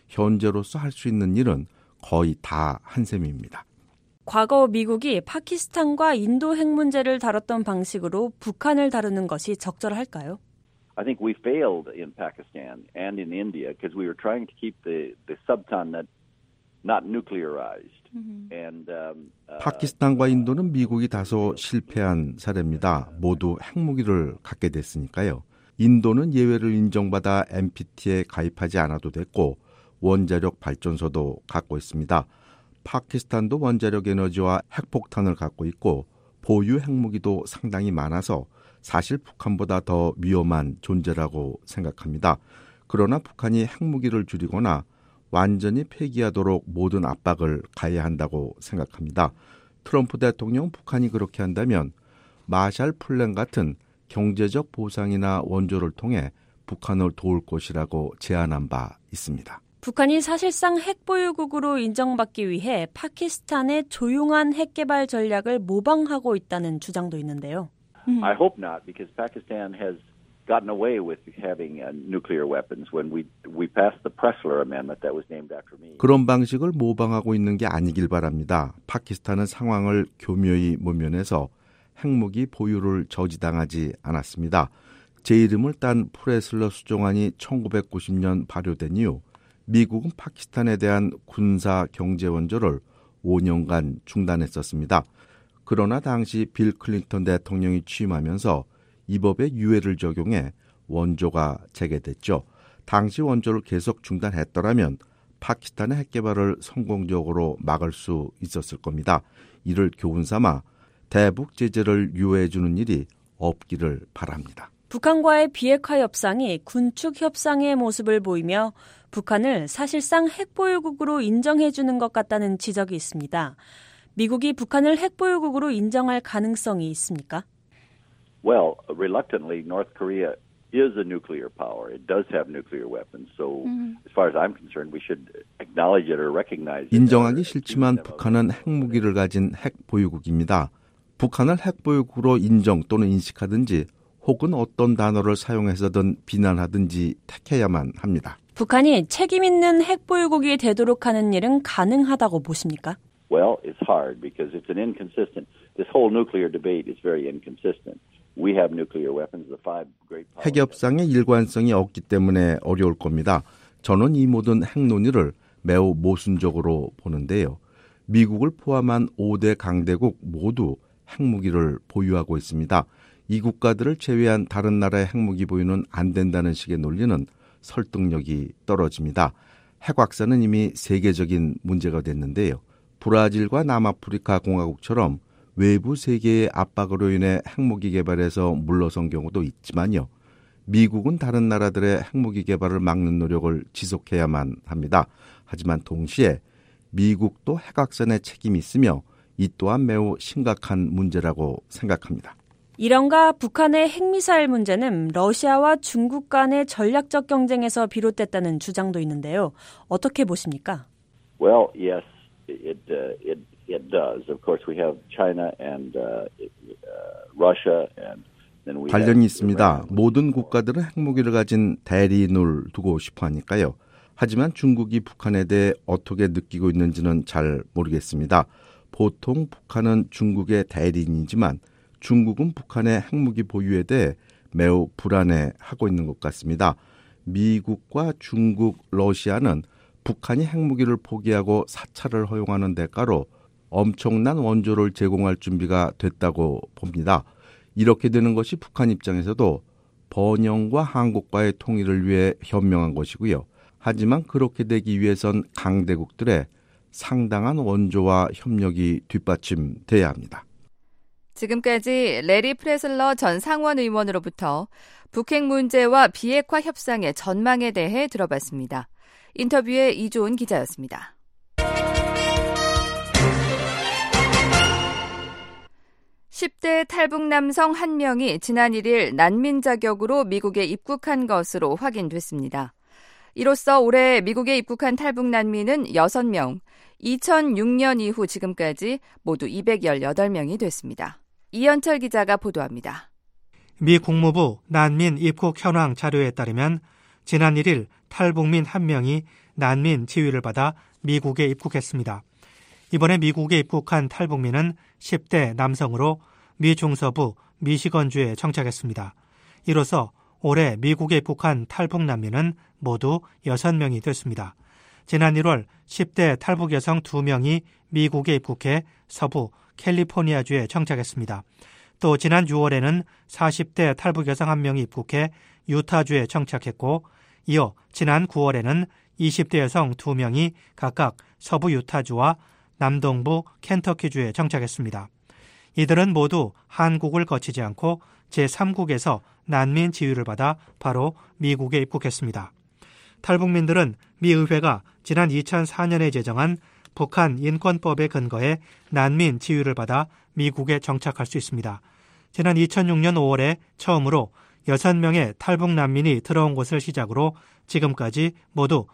현재로서 할 수 있는 일은 거의 다 한 셈입니다. 과거 미국이 파키스탄과 인도 핵 문제를 다뤘던 방식으로 북한을 다루는 것이 적절할까요? I think we failed in Pakistan and in India because we were trying to keep the subcontinent not nuclearized. 파키스탄과 인도는 미국이 다소 실패한 사례입니다. 모두 핵무기를 갖게 됐으니까요. 인도는 예외를 인정받아 NPT에 가입하지 않아도 됐고 원자력 발전소도 갖고 있습니다. 파키스탄도 원자력 에너지와 핵폭탄을 갖고 있고 보유 핵무기도 상당히 많아서 사실 북한보다 더 위험한 존재라고 생각합니다. 그러나 북한이 핵무기를 줄이거나 완전히 폐기하도록 모든 압박을 가해야 한다고 생각합니다. 트럼프 대통령 북한이 그렇게 한다면 마샬 플랜 같은 경제적 보상이나 원조를 통해 북한을 도울 것이라고 제안한 바 있습니다. 북한이 사실상 핵보유국으로 인정받기 위해 파키스탄의 조용한 핵개발 전략을 모방하고 있다는 주장도 있는데요. I hope not, because Pakistan has gotten away with having nuclear weapons when we passed the Pressler Amendment that was named after me. 그런 방식을 모방하고 있는 게 아니길 바랍니다. 파키스탄은 상황을 교묘히 모면해서 핵무기 보유를 저지당하지 않았습니다. 제 이름을 딴 프레슬러 수정안이 1990년 발효된 이후 미국은 파키스탄에 대한 군사 경제 원조를 5년간 중단했었습니다. 그러나 당시 빌 클린턴 대통령이 취임하면서 이 법에 유예를 적용해 원조가 재개됐죠. 당시 원조를 계속 중단했더라면 파키스탄의 핵개발을 성공적으로 막을 수 있었을 겁니다. 이를 교훈 삼아 대북 제재를 유예해주는 일이 없기를 바랍니다. 북한과의 비핵화 협상이 군축 협상의 모습을 보이며 북한을 사실상 핵보유국으로 인정해주는 것 같다는 지적이 있습니다. 미국이 북한을 핵보유국으로 인정할 가능성이 있습니까? Well, reluctantly, North Korea is a nuclear power. It does have nuclear weapons. So, as far as I'm concerned, we should acknowledge it or recognize it. 인정하기 싫지만 북한은 핵무기를 가진 핵보유국입니다. 북한을 핵보유국으로 인정 또는 인식하든지 혹은 어떤 단어를 사용해서든 비난하든지 택해야만 합니다. 북한이 책임 있는 핵보유국이 되도록 하는 일은 가능하다고 보십니까? Well, it's hard because it's an inconsistent. This whole nuclear debate is very inconsistent. We have nuclear weapons. The five great powers. 핵협상에 일관성이 없기 때문에 어려울 겁니다. 저는 이 모든 핵 논의를 매우 모순적으로 보는데요. 미국을 포함한 5대 강대국 모두 핵무기를 보유하고 있습니다. 이 국가들을 제외한 다른 나라의 핵무기 보유는 안 된다는 식의 논리는 설득력이 떨어집니다. 핵 확산은 이미 세계적인 문제가 됐는데요. 브라질과 남아프리카 공화국처럼 외부 세계의 압박으로 인해 핵무기 개발에서 물러선 경우도 있지만요. 미국은 다른 나라들의 핵무기 개발을 막는 노력을 지속해야만 합니다. 하지만 동시에 미국도 핵 확산에 책임이 있으며 이 또한 매우 심각한 문제라고 생각합니다. 이란과 북한의 핵미사일 문제는 러시아와 중국 간의 전략적 경쟁에서 비롯됐다는 주장도 있는데요. 어떻게 보십니까? Well, yes, it does. Of course, we have China and Russia, and then we. 관련이 있습니다. 모든 국가들은 핵무기를 가진 대리인을 두고 싶어 하니까요. 하지만 중국이 북한에 대해 어떻게 느끼고 있는지는 잘 모르겠습니다. 보통 북한은 중국의 대리인이지만 중국은 북한의 핵무기 보유에 대해 매우 불안해하고 있는 것 같습니다. 미국과 중국, 러시아는 북한이 핵무기를 포기하고 사찰을 허용하는 대가로 엄청난 원조를 제공할 준비가 됐다고 봅니다. 이렇게 되는 것이 북한 입장에서도 번영과 한국과의 통일을 위해 현명한 것이고요. 하지만 그렇게 되기 위해선 강대국들의 상당한 원조와 협력이 뒷받침돼야 합니다. 지금까지 레리 프레슬러 전 상원 의원으로부터 북핵 문제와 비핵화 협상의 전망에 대해 들어봤습니다. 인터뷰의 이조은 기자였습니다. (10대) 탈북 남성 1명이 지난 1일 난민 자격으로 미국에 입국한 것으로 확인됐습니다. 이로써 올해 미국에 입국한 탈북 난민은 6명, 2006년 이후 지금까지 모두 218명이 됐습니다. 이현철 기자가 보도합니다. 미 국무부 난민 입국 현황 자료에 따르면 지난 1일 탈북민 1명이 난민 지위를 받아 미국에 입국했습니다. 이번에 미국에 입국한 탈북민은 10대 남성으로 미 중서부 미시건주에 정착했습니다. 이로써 올해 미국에 입국한 탈북 난민은 모두 6명이 됐습니다. 지난 1월 10대 탈북 여성 2명이 미국에 입국해 서부 캘리포니아주에 정착했습니다. 또 지난 6월에는 40대 탈북 여성 1명이 입국해 유타주에 정착했고 이어 지난 9월에는 20대 여성 2명이 각각 서부 유타주와 남동부 켄터키주에 정착했습니다. 이들은 모두 한국을 거치지 않고 제3국에서 난민 지위를 받아 바로 미국에 입국했습니다. 탈북민들은 미 의회가 지난 2004년에 제정한 북한 인권법에 근거해 난민 지위를 받아 미국에 정착할 수 있습니다. 지난 2006년 5월에 처음으로 6명의 탈북 난민이 들어온 것을 시작으로 지금까지 모두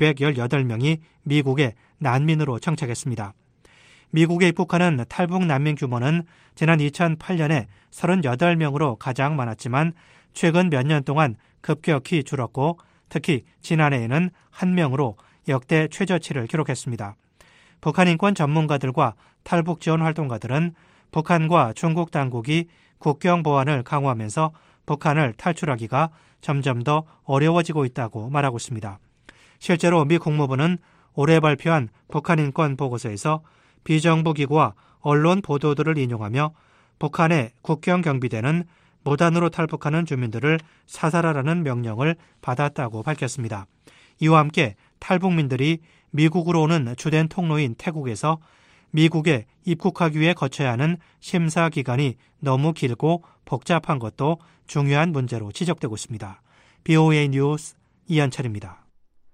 218명이 미국에 난민으로 정착했습니다. 미국에 입국하는 탈북 난민 규모는 지난 2008년에 38명으로 가장 많았지만 최근 몇 년 동안 급격히 줄었고 특히 지난해에는 1명으로 역대 최저치를 기록했습니다. 북한 인권 전문가들과 탈북 지원 활동가들은 북한과 중국 당국이 국경 보안을 강화하면서 북한을 탈출하기가 점점 더 어려워지고 있다고 말하고 있습니다. 실제로 미 국무부는 올해 발표한 북한 인권 보고서에서 비정부 기구와 언론 보도들을 인용하며 북한의 국경 경비대는 무단으로 탈북하는 주민들을 사살하라는 명령을 받았다고 밝혔습니다. 이와 함께 탈북민들이 미국으로 오는 주된 통로인 태국에서 미국에 입국하기 위해 거쳐야 하는 심사 기간이 너무 길고 복잡한 것도 중요한 문제로 지적되고 있습니다. BOA 뉴스 이현철입니다.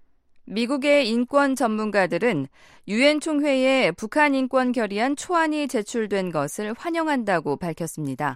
미국의 인권 전문가들은 유엔 총회에 북한 인권 결의안 초안이 제출된 것을 환영한다고 밝혔습니다.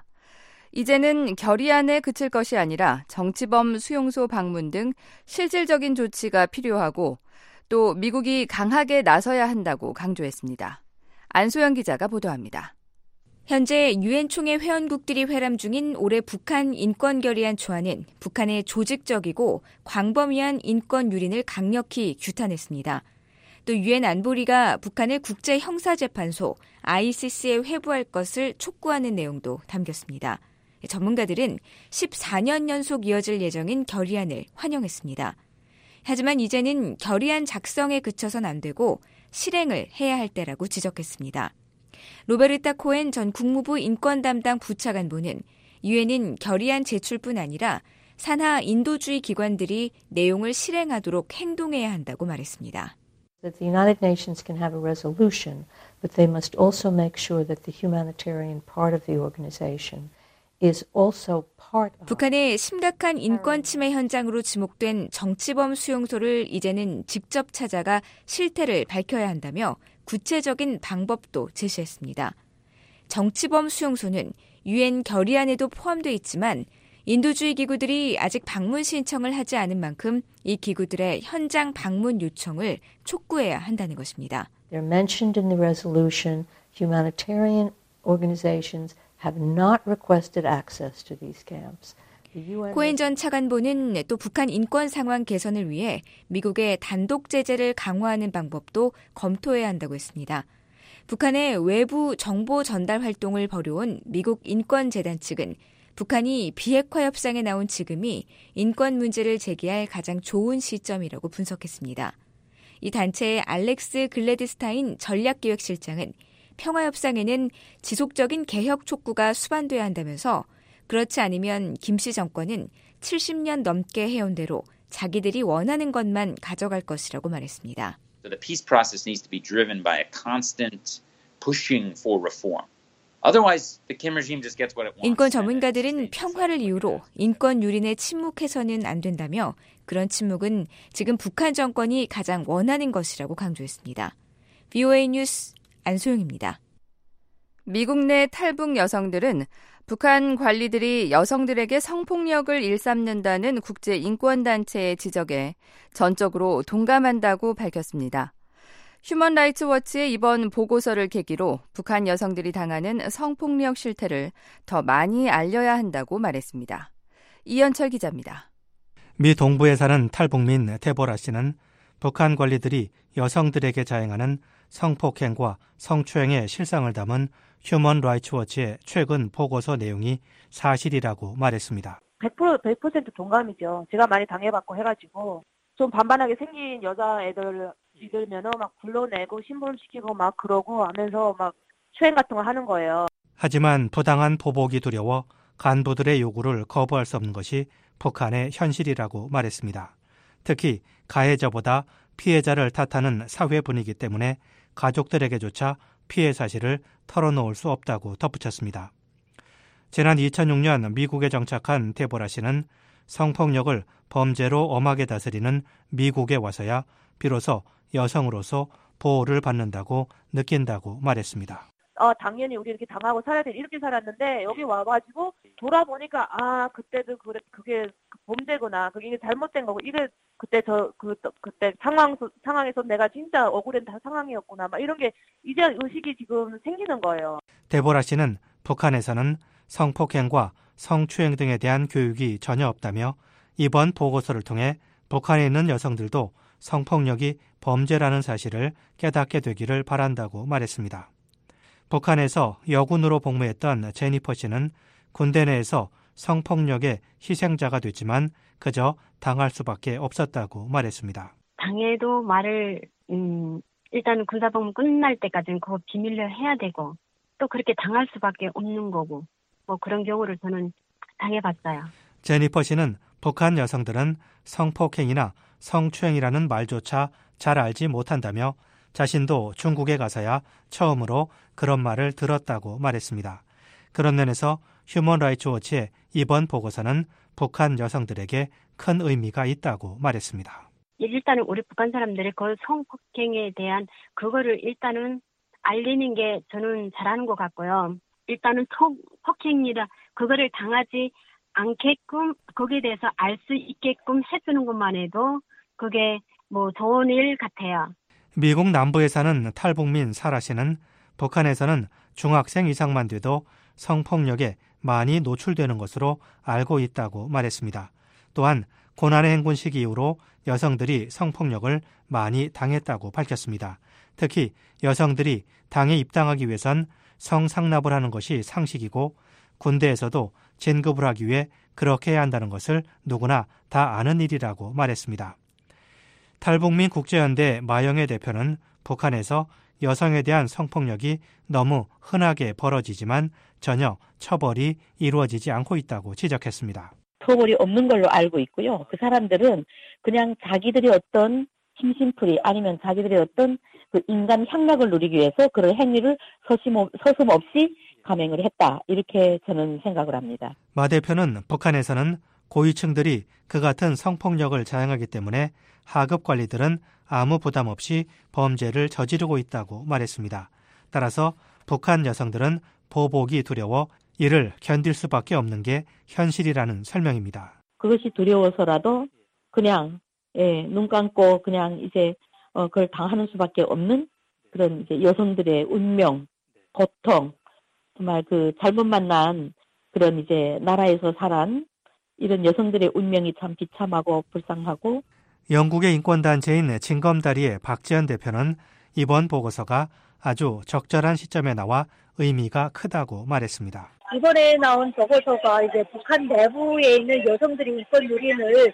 이제는 결의안에 그칠 것이 아니라 정치범 수용소 방문 등 실질적인 조치가 필요하고 또 미국이 강하게 나서야 한다고 강조했습니다. 안소영 기자가 보도합니다. 현재 유엔 총회 회원국들이 회람 중인 올해 북한 인권 결의안 초안은 북한의 조직적이고 광범위한 인권 유린을 강력히 규탄했습니다. 또 유엔 안보리가 북한을 국제형사재판소 ICC에 회부할 것을 촉구하는 내용도 담겼습니다. 전문가들은 14년 연속 이어질 예정인 결의안을 환영했습니다. 하지만 이제는 결의안 작성에 그쳐선 안 되고 실행을 해야 할 때라고 지적했습니다. 로베르타 코엔 전 국무부 인권 담당 부차관보는 유엔은 결의안 제출뿐 아니라 산하 인도주의 기관들이 내용을 실행하도록 행동해야 한다고 말했습니다. That the United Nations can have a resolution, but they must also make sure that the humanitarian part of the organization is also part of. 북한의 심각한 인권 침해 현장으로 지목된 정치범 수용소를 이제는 직접 찾아가 실태를 밝혀야 한다며 구체적인 방법도 제시했습니다. 정치범 수용소는 유엔 결의안에도 포함되어 있지만 인도주의 기구들이 아직 방문 신청을 하지 않은 만큼 이 기구들의 현장 방문 요청을 촉구해야 한다는 것입니다. They're mentioned in the resolution. Humanitarian organizations have not requested access to these camps. 코엔 전 차관보는 또 북한 인권 상황 개선을 위해 미국의 단독 제재를 강화하는 방법도 검토해야 한다고 했습니다. 북한의 외부 정보 전달 활동을 벌여온 미국 인권재단 측은 북한이 비핵화 협상에 나온 지금이 인권 문제를 제기할 가장 좋은 시점이라고 분석했습니다. 이 단체의 알렉스 글래드스타인 전략기획실장은 평화협상에는 지속적인 개혁 촉구가 수반돼야 한다면서 그렇지 않으면 김씨 정권은 70년 넘게 해온 대로 자기들이 원하는 것만 가져갈 것이라고 말했습니다. So the peace process needs to be driven by a constant pushing for reform. Otherwise, the Kim regime just gets what it wants. 인권 전문가들은 평화를 이유로 인권 유린에 침묵해서는 안 된다며 그런 침묵은 지금 북한 정권이 가장 원하는 것이라고 강조했습니다. BOA 뉴스 안소영입니다. 미국 내 탈북 여성들은 북한 관리들이 여성들에게 성폭력을 일삼는다는 국제인권단체의 지적에 전적으로 동감한다고 밝혔습니다. 휴먼 라이츠 워치의 이번 보고서를 계기로 북한 여성들이 당하는 성폭력 실태를 더 많이 알려야 한다고 말했습니다. 이현철 기자입니다. 미 동부에 사는 탈북민 데보라 씨는 북한 관리들이 여성들에게 자행하는 성폭행과 성추행의 실상을 담은 휴먼 라이츠 워치의 최근 보고서 내용이 사실이라고 말했습니다. 100% 동감이죠. 제가 많이 당해봤고 해가지고 좀 반반하게 생긴 여자애들 이들면은 막 불러내고 신분시키고 막 그러고 하면서 막 추행 같은 거 하는 거예요. 하지만 부당한 보복이 두려워 간부들의 요구를 거부할 수 없는 것이 북한의 현실이라고 말했습니다. 특히 가해자보다 피해자를 탓하는 사회 분위기 때문에 가족들에게조차 피해 사실을 털어놓을 수 없다고 덧붙였습니다. 지난 2006년 미국에 정착한 데보라 씨는 성폭력을 범죄로 엄하게 다스리는 미국에 와서야 비로소 여성으로서 보호를 받는다고 느낀다고 말했습니다. 당연히 우리 이렇게 당하고 살아야 돼 이렇게 살았는데 여기 와가지고 돌아보니까 그때도 그게 범죄구나, 그게 잘못된 거고 이게 그때 상황에서 내가 진짜 억울한 상황이었구나, 막 이런 게 이제 의식이 지금 생기는 거예요. 데보라 씨는 북한에서는 성폭행과 성추행 등에 대한 교육이 전혀 없다며 이번 보고서를 통해 북한에 있는 여성들도 성폭력이 범죄라는 사실을 깨닫게 되기를 바란다고 말했습니다. 북한에서 여군으로 복무했던 제니퍼 씨는 군대 내에서 성폭력의 희생자가 됐지만 그저 당할 수밖에 없었다고 말했습니다. 당해도 말을 일단 군사복무 끝날 때까지는 그거 비밀로 해야 되고 또 그렇게 당할 수밖에 없는 거고 뭐 그런 경우를 저는 당해봤어요. 제니퍼 씨는 북한 여성들은 성폭행이나 성추행이라는 말조차 잘 알지 못한다며 자신도 중국에 가서야 처음으로 그런 말을 들었다고 말했습니다. 그런 면에서 휴먼 라이츠 워치의 이번 보고서는 북한 여성들에게 큰 의미가 있다고 말했습니다. 일단은 우리 북한 사람들의 그 성폭행에 대한 그거를 일단은 알리는 게 저는 잘하는 것 같고요. 일단은 성폭행이라 그거를 당하지 않게끔 거기에 대해서 알 수 있게끔 해주는 것만 해도 그게 뭐 좋은 일 같아요. 미국 남부에 사는 탈북민 사라 씨는 북한에서는 중학생 이상만 돼도 성폭력에 많이 노출되는 것으로 알고 있다고 말했습니다. 또한 고난의 행군 시기 이후로 여성들이 성폭력을 많이 당했다고 밝혔습니다. 특히 여성들이 당에 입당하기 위해선 성상납을 하는 것이 상식이고 군대에서도 진급을 하기 위해 그렇게 해야 한다는 것을 누구나 다 아는 일이라고 말했습니다. 탈북민 국제연대 마영애 대표는 북한에서 여성에 대한 성폭력이 너무 흔하게 벌어지지만 전혀 처벌이 이루어지지 않고 있다고 지적했습니다. 처벌이 없는 걸로 알고 있고요. 그 사람들은 그냥 자기들이 어떤 심심풀이 아니면 자기들의 어떤 그 인간 향락을 누리기 위해서 그런 행위를 서슴없이 감행을 했다. 이렇게 저는 생각을 합니다. 마 대표는 북한에서는 고위층들이 그 같은 성폭력을 자행하기 때문에 하급 관리들은 아무 부담 없이 범죄를 저지르고 있다고 말했습니다. 따라서 북한 여성들은 보복이 두려워 이를 견딜 수밖에 없는 게 현실이라는 설명입니다. 그것이 두려워서라도 그냥 눈 감고 그냥 이제 그걸 당하는 수밖에 없는 그런 이제 여성들의 운명, 고통, 정말 그 잘못 만난 그런 이제 나라에서 살한 이런 여성들의 운명이 참 비참하고 불쌍하고. 영국의 인권단체인 징검다리의 박지연 대표는 이번 보고서가 아주 적절한 시점에 나와 의미가 크다고 말했습니다. 이번에 나온 보고서가 이제 북한 내부에 있는 여성들의 인권 유린을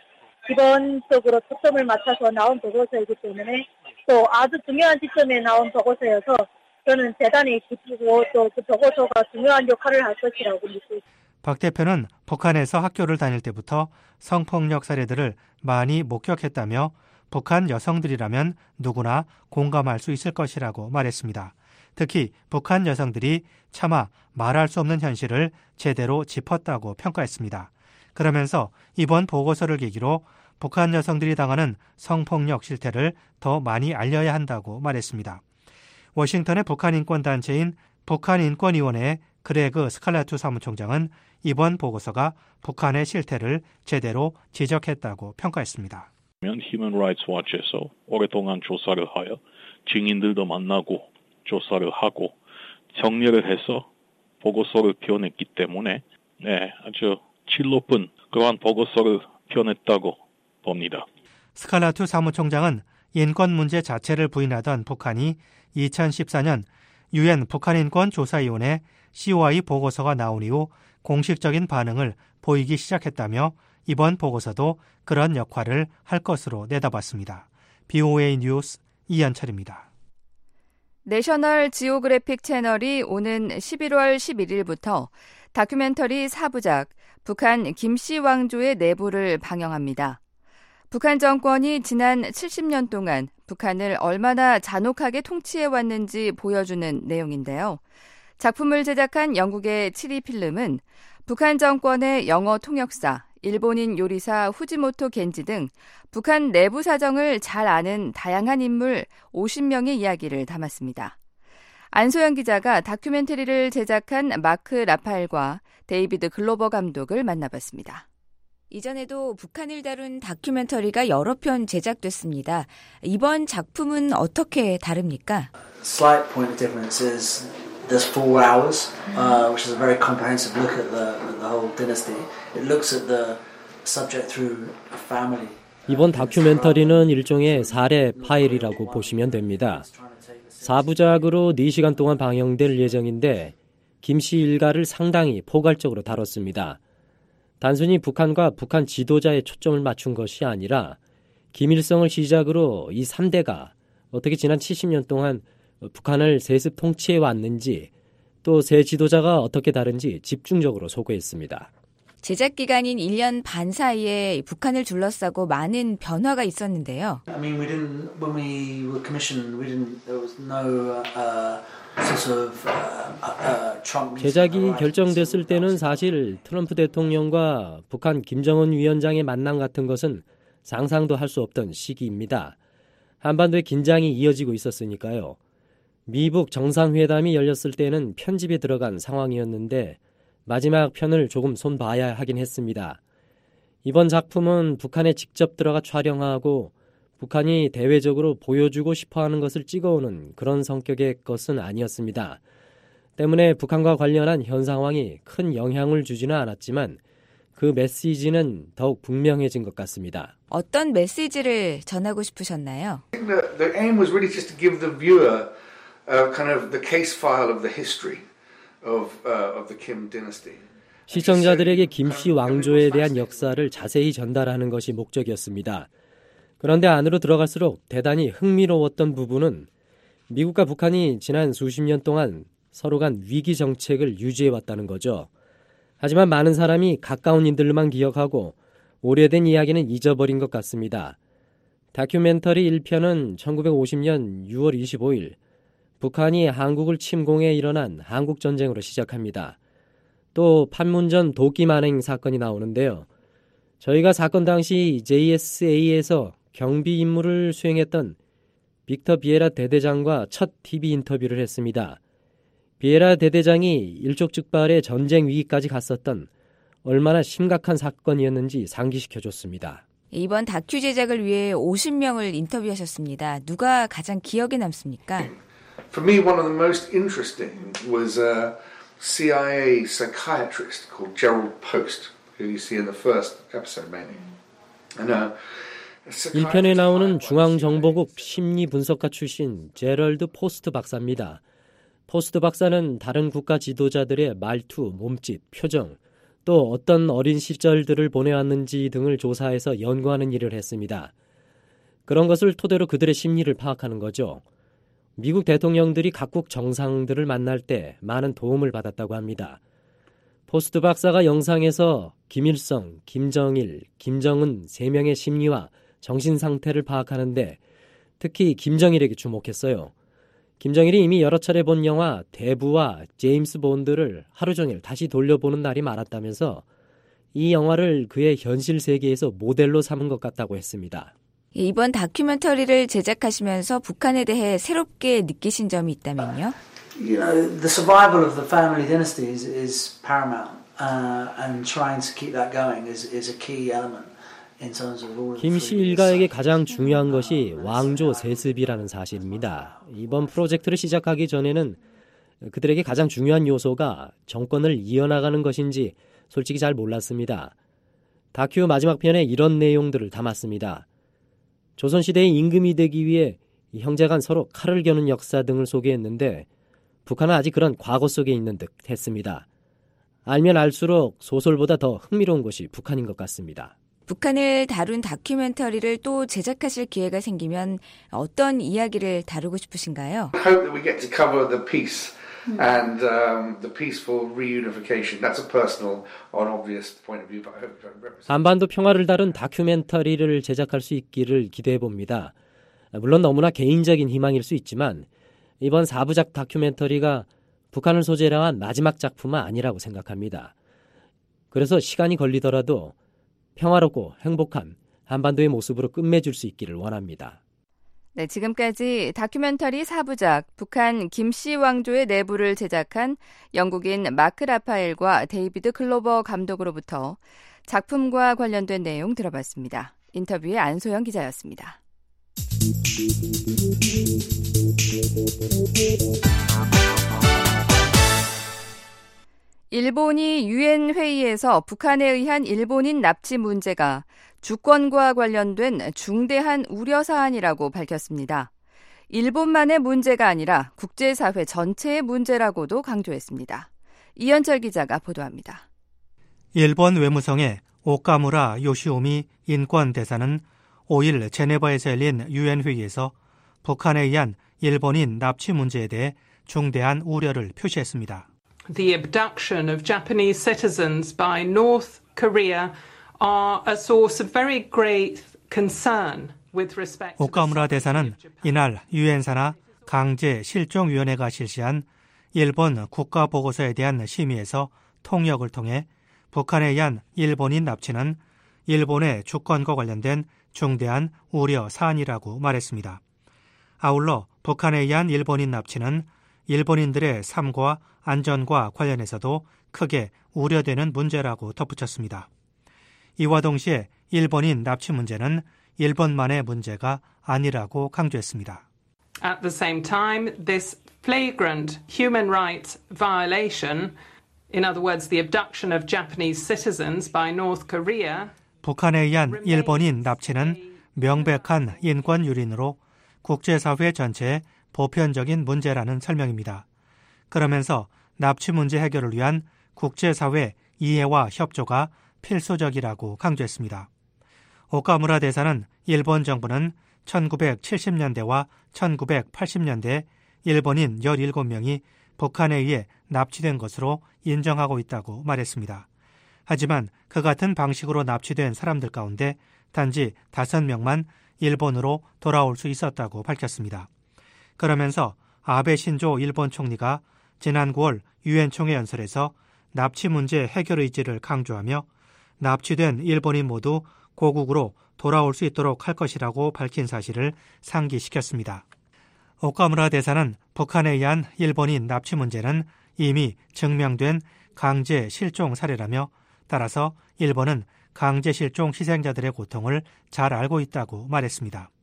기본적으로 초점을 맞춰서 나온 보고서이기 때문에 또 아주 중요한 시점에 나온 보고서여서 저는 대단히 기쁘고 또 그 보고서가 중요한 역할을 할 것이라고 믿고 있습니다. 박 대표는 북한에서 학교를 다닐 때부터 성폭력 사례들을 많이 목격했다며 북한 여성들이라면 누구나 공감할 수 있을 것이라고 말했습니다. 특히 북한 여성들이 차마 말할 수 없는 현실을 제대로 짚었다고 평가했습니다. 그러면서 이번 보고서를 계기로 북한 여성들이 당하는 성폭력 실태를 더 많이 알려야 한다고 말했습니다. 워싱턴의 북한 인권단체인 북한인권위원회의 그레그 스칼라투 사무총장은 이번 보고서가 북한의 실태를 제대로 지적했다고 평가했습니다. 휴먼 라이츠 워치에서 오랫동안 조사를 하여 증인들도 만나고 조사를 하고 정리를 해서 보고서를 표현했기 때문에 아주 질 높은 그러한 보고서를 표현했다고 봅니다. 스칼라투 사무총장은 인권 문제 자체를 부인하던 북한이 2014년 UN 북한인권조사위원회 COI 보고서가 나온 이후 공식적인 반응을 보이기 시작했다며 이번 보고서도 그런 역할을 할 것으로 내다봤습니다. BOA 뉴스 이한철입니다. 내셔널 지오그래픽 채널이 오는 11월 11일부터 다큐멘터리 4부작 북한 김씨 왕조의 내부를 방영합니다. 북한 정권이 지난 70년 동안 북한을 얼마나 잔혹하게 통치해왔는지 보여주는 내용인데요. 작품을 제작한 영국의 7위 필름은 북한 정권의 영어 통역사, 일본인 요리사 후지모토 겐지 등 북한 내부 사정을 잘 아는 다양한 인물 50명의 이야기를 담았습니다. 안소영 기자가 다큐멘터리를 제작한 마크 라파엘과 데이비드 글로버 감독을 만나봤습니다. 이전에도 북한을 다룬 다큐멘터리가 여러 편 제작됐습니다. 이번 작품은 어떻게 다릅니까? Slight point of difference is there's 4 hours, which is a very comprehensive look at the whole dynasty. It looks at the subject through a family. 이번 다큐멘터리는 일종의 사례 파일이라고 보시면 됩니다. 4부작으로 4시간 동안 방영될 예정인데 김씨 일가를 상당히 포괄적으로 다뤘습니다. 단순히 북한과 북한 지도자에 초점을 맞춘 것이 아니라 김일성을 시작으로 이 3대가 어떻게 지난 70년 동안 북한을 세습 통치해 왔는지 또 새 지도자가 어떻게 다른지 집중적으로 소개했습니다. 제작 기간인 1년 반 사이에 북한을 둘러싸고 많은 변화가 있었는데요. I mean, when we were commissioned, there was no sort of Trump. 제작이 결정됐을 때는 사실 트럼프 대통령과 북한 김정은 위원장의 만남 같은 것은 상상도 할 수 없던 시기입니다. 한반도의 긴장이 이어지고 있었으니까요. 미북 정상회담이 열렸을 때는 편집에 들어간 상황이었는데 마지막 편을 조금 손봐야 하긴 했습니다. 이번 작품은 북한에 직접 들어가 촬영하고 북한이 대외적으로 보여주고 싶어하는 것을 찍어오는 그런 성격의 것은 아니었습니다. 때문에 북한과 관련한 현 상황이 큰 영향을 주지는 않았지만 그 메시지는 더욱 분명해진 것 같습니다. 어떤 메시지를 전하고 싶으셨나요? The aim was really just to give the viewer kind of the case file of the history of the Kim dynasty. 시청자들에게 김씨 왕조에 대한 역사를 자세히 전달하는 것이 목적이었습니다. 그런데 안으로 들어갈수록 대단히 흥미로웠던 부분은 미국과 북한이 지난 수십 년 동안 서로 간 위기 정책을 유지해왔다는 거죠. 하지만 많은 사람이 가까운 인들만 기억하고 오래된 이야기는 잊어버린 것 같습니다. 다큐멘터리 1편은 1950년 6월 25일 북한이 한국을 침공해 일어난 한국전쟁으로 시작합니다. 또 판문점 도끼 만행 사건이 나오는데요. 저희가 사건 당시 JSA에서 경비 임무를 수행했던 빅터 비에라 대대장과 첫 TV 인터뷰를 했습니다. 비에라 대대장이 일촉즉발의 전쟁 위기까지 갔었던 얼마나 심각한 사건이었는지 상기시켜줬습니다. 이번 다큐 제작을 위해 50명을 인터뷰하셨습니다. 누가 가장 기억에 남습니까? For me, one of the most interesting was a CIA psychiatrist called Gerald Post, who you see in the first episode mainly. And 1편에 나오는 중앙정보국 심리분석가 출신 제럴드 포스트 박사입니다. 포스트 박사는 다른 국가 지도자들의 말투, 몸짓, 표정, 또 어떤 어린 시절들을 보내왔는지 등을 조사해서 연구하는 일을 했습니다. 그런 것을 토대로 그들의 심리를 파악하는 거죠. 미국 대통령들이 각국 정상들을 만날 때 많은 도움을 받았다고 합니다. 포스트 박사가 영상에서 김일성, 김정일, 김정은 3명의 심리와 정신 상태를 파악하는데 특히 김정일에게 주목했어요. 김정일이 이미 여러 차례 본 영화 대부와 제임스 본드를 하루 종일 다시 돌려보는 날이 많았다면서 이 영화를 그의 현실 세계에서 모델로 삼은 것 같다고 했습니다. 이번 다큐멘터리를 제작하시면서 북한에 대해 새롭게 느끼신 점이 있다면요? You know, the survival of the family dynasty is paramount, and trying to keep that going is a key element. 김씨 일가에게 가장 중요한 것이 왕조 세습이라는 사실입니다. 이번 프로젝트를 시작하기 전에는 그들에게 가장 중요한 요소가 정권을 이어나가는 것인지 솔직히 잘 몰랐습니다. 다큐 마지막 편에 이런 내용들을 담았습니다. 조선시대의 임금이 되기 위해 형제간 서로 칼을 겨눈 역사 등을 소개했는데 북한은 아직 그런 과거 속에 있는 듯 했습니다. 알면 알수록 소설보다 더 흥미로운 것이 북한인 것 같습니다. 북한을 다룬 다큐멘터리를 또 제작하실 기회가 생기면 어떤 이야기를 다루고 싶으신가요? I hope that we get to cover the peace and the peaceful reunification. That's a personal or an obvious point of view, but I hope it represents. 한반도 평화를 다룬 다큐멘터리를 제작할 수 있기를 기대해 봅니다. 물론 너무나 개인적인 희망일 수 있지만 이번 4부작 다큐멘터리가 북한을 소재로 한 마지막 작품은 아니라고 생각합니다. 그래서 시간이 걸리더라도 평화롭고 행복한 한반도의 모습으로 끝맺을 수 있기를 원합니다. 네, 지금까지 다큐멘터리 4부작 북한 김씨 왕조의 내부를 제작한 영국인 마크 라파엘과 데이비드 클로버 감독으로부터 작품과 관련된 내용 들어봤습니다. 인터뷰의 안소영 기자였습니다. 일본이 유엔 회의에서 북한에 의한 일본인 납치 문제가 주권과 관련된 중대한 우려 사안이라고 밝혔습니다. 일본만의 문제가 아니라 국제사회 전체의 문제라고도 강조했습니다. 이현철 기자가 보도합니다. 일본 외무성의 오카무라 요시오미 인권대사는 5일 제네바에서 열린 유엔 회의에서 북한에 의한 일본인 납치 문제에 대해 중대한 우려를 표시했습니다. The abduction of Japanese citizens by North Korea are a source of very great concern with respect to 오카무라 대사는 이날 유엔사나 강제실종위원회가 실시한 일본 국가보고서에 대한 심의에서 통역을 통해 북한에 의한 일본인 납치는 일본의 주권과 관련된 중대한 우려 사안이라고 말했습니다. 아울러 북한에 의한 일본인 납치는 일본인들의 삶과 안전과 관련해서도 크게 우려되는 문제라고 덧붙였습니다. 이와 동시에 일본인 납치 문제는 일본만의 문제가 아니라고 강조했습니다. At the same time, this flagrant human rights violation, in other words, the abduction of Japanese citizens by North Korea, 북한에 의한 일본인 납치는 명백한 인권 유린으로 국제사회 전체의 보편적인 문제라는 설명입니다. 그러면서 납치 문제 해결을 위한 국제사회 이해와 협조가 필수적이라고 강조했습니다. 오카무라 대사는 일본 정부는 1970년대와 1980년대 일본인 17명이 북한에 의해 납치된 것으로 인정하고 있다고 말했습니다. 하지만 그 같은 방식으로 납치된 사람들 가운데 단지 5명만 일본으로 돌아올 수 있었다고 밝혔습니다. 그러면서 아베 신조 일본 총리가 지난 9월 유엔 총회 연설에서 납치 문제 해결 의지를 강조하며 납치된 일본인 모두 고국으로 돌아올 수 있도록 할 것이라고 밝힌 사실을 상기시켰습니다. 오카무라 대사는 북한에 의한 일본인 납치 문제는 이미 증명된 강제 실종 사례라며 따라서 일본은 강제 실종 희생자들의 고통을 잘 알고 있다고 말했습니다.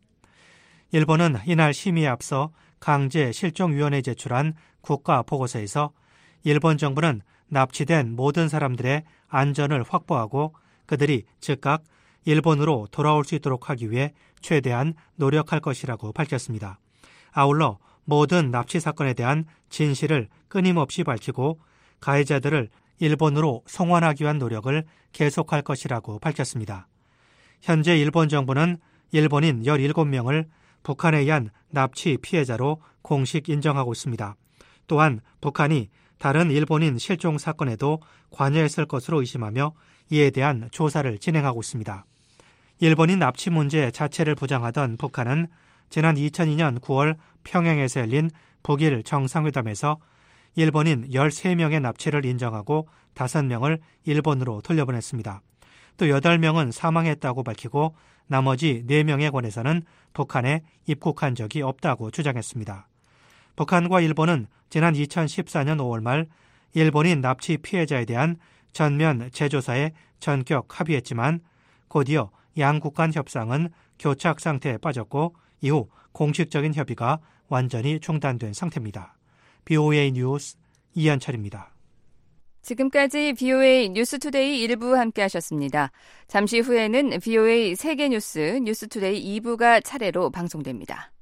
일본은 이날 심의에 앞서 강제실종위원회에 제출한 국가보고서에서 일본 정부는 납치된 모든 사람들의 안전을 확보하고 그들이 즉각 일본으로 돌아올 수 있도록 하기 위해 최대한 노력할 것이라고 밝혔습니다. 아울러 모든 납치 사건에 대한 진실을 끊임없이 밝히고 가해자들을 일본으로 송환하기 위한 노력을 계속할 것이라고 밝혔습니다. 현재 일본 정부는 일본인 17명을 북한에 의한 납치 피해자로 공식 인정하고 있습니다. 또한 북한이 다른 일본인 실종 사건에도 관여했을 것으로 의심하며 이에 대한 조사를 진행하고 있습니다. 일본인 납치 문제 자체를 부정하던 북한은 지난 2002년 9월 평양에서 열린 북일 정상회담에서 일본인 13명의 납치를 인정하고 5명을 일본으로 돌려보냈습니다. 또 8명은 사망했다고 밝히고 나머지 4명에 관해서는 북한에 입국한 적이 없다고 주장했습니다. 북한과 일본은 지난 2014년 5월 말 일본인 납치 피해자에 대한 전면 재조사에 전격 합의했지만 곧이어 양국 간 협상은 교착 상태에 빠졌고 이후 공식적인 협의가 완전히 중단된 상태입니다. BOA 뉴스 이현철입니다. 지금까지 VOA 뉴스투데이 1부 함께 하셨습니다. 잠시 후에는 VOA 세계뉴스 뉴스투데이 2부가 차례로 방송됩니다.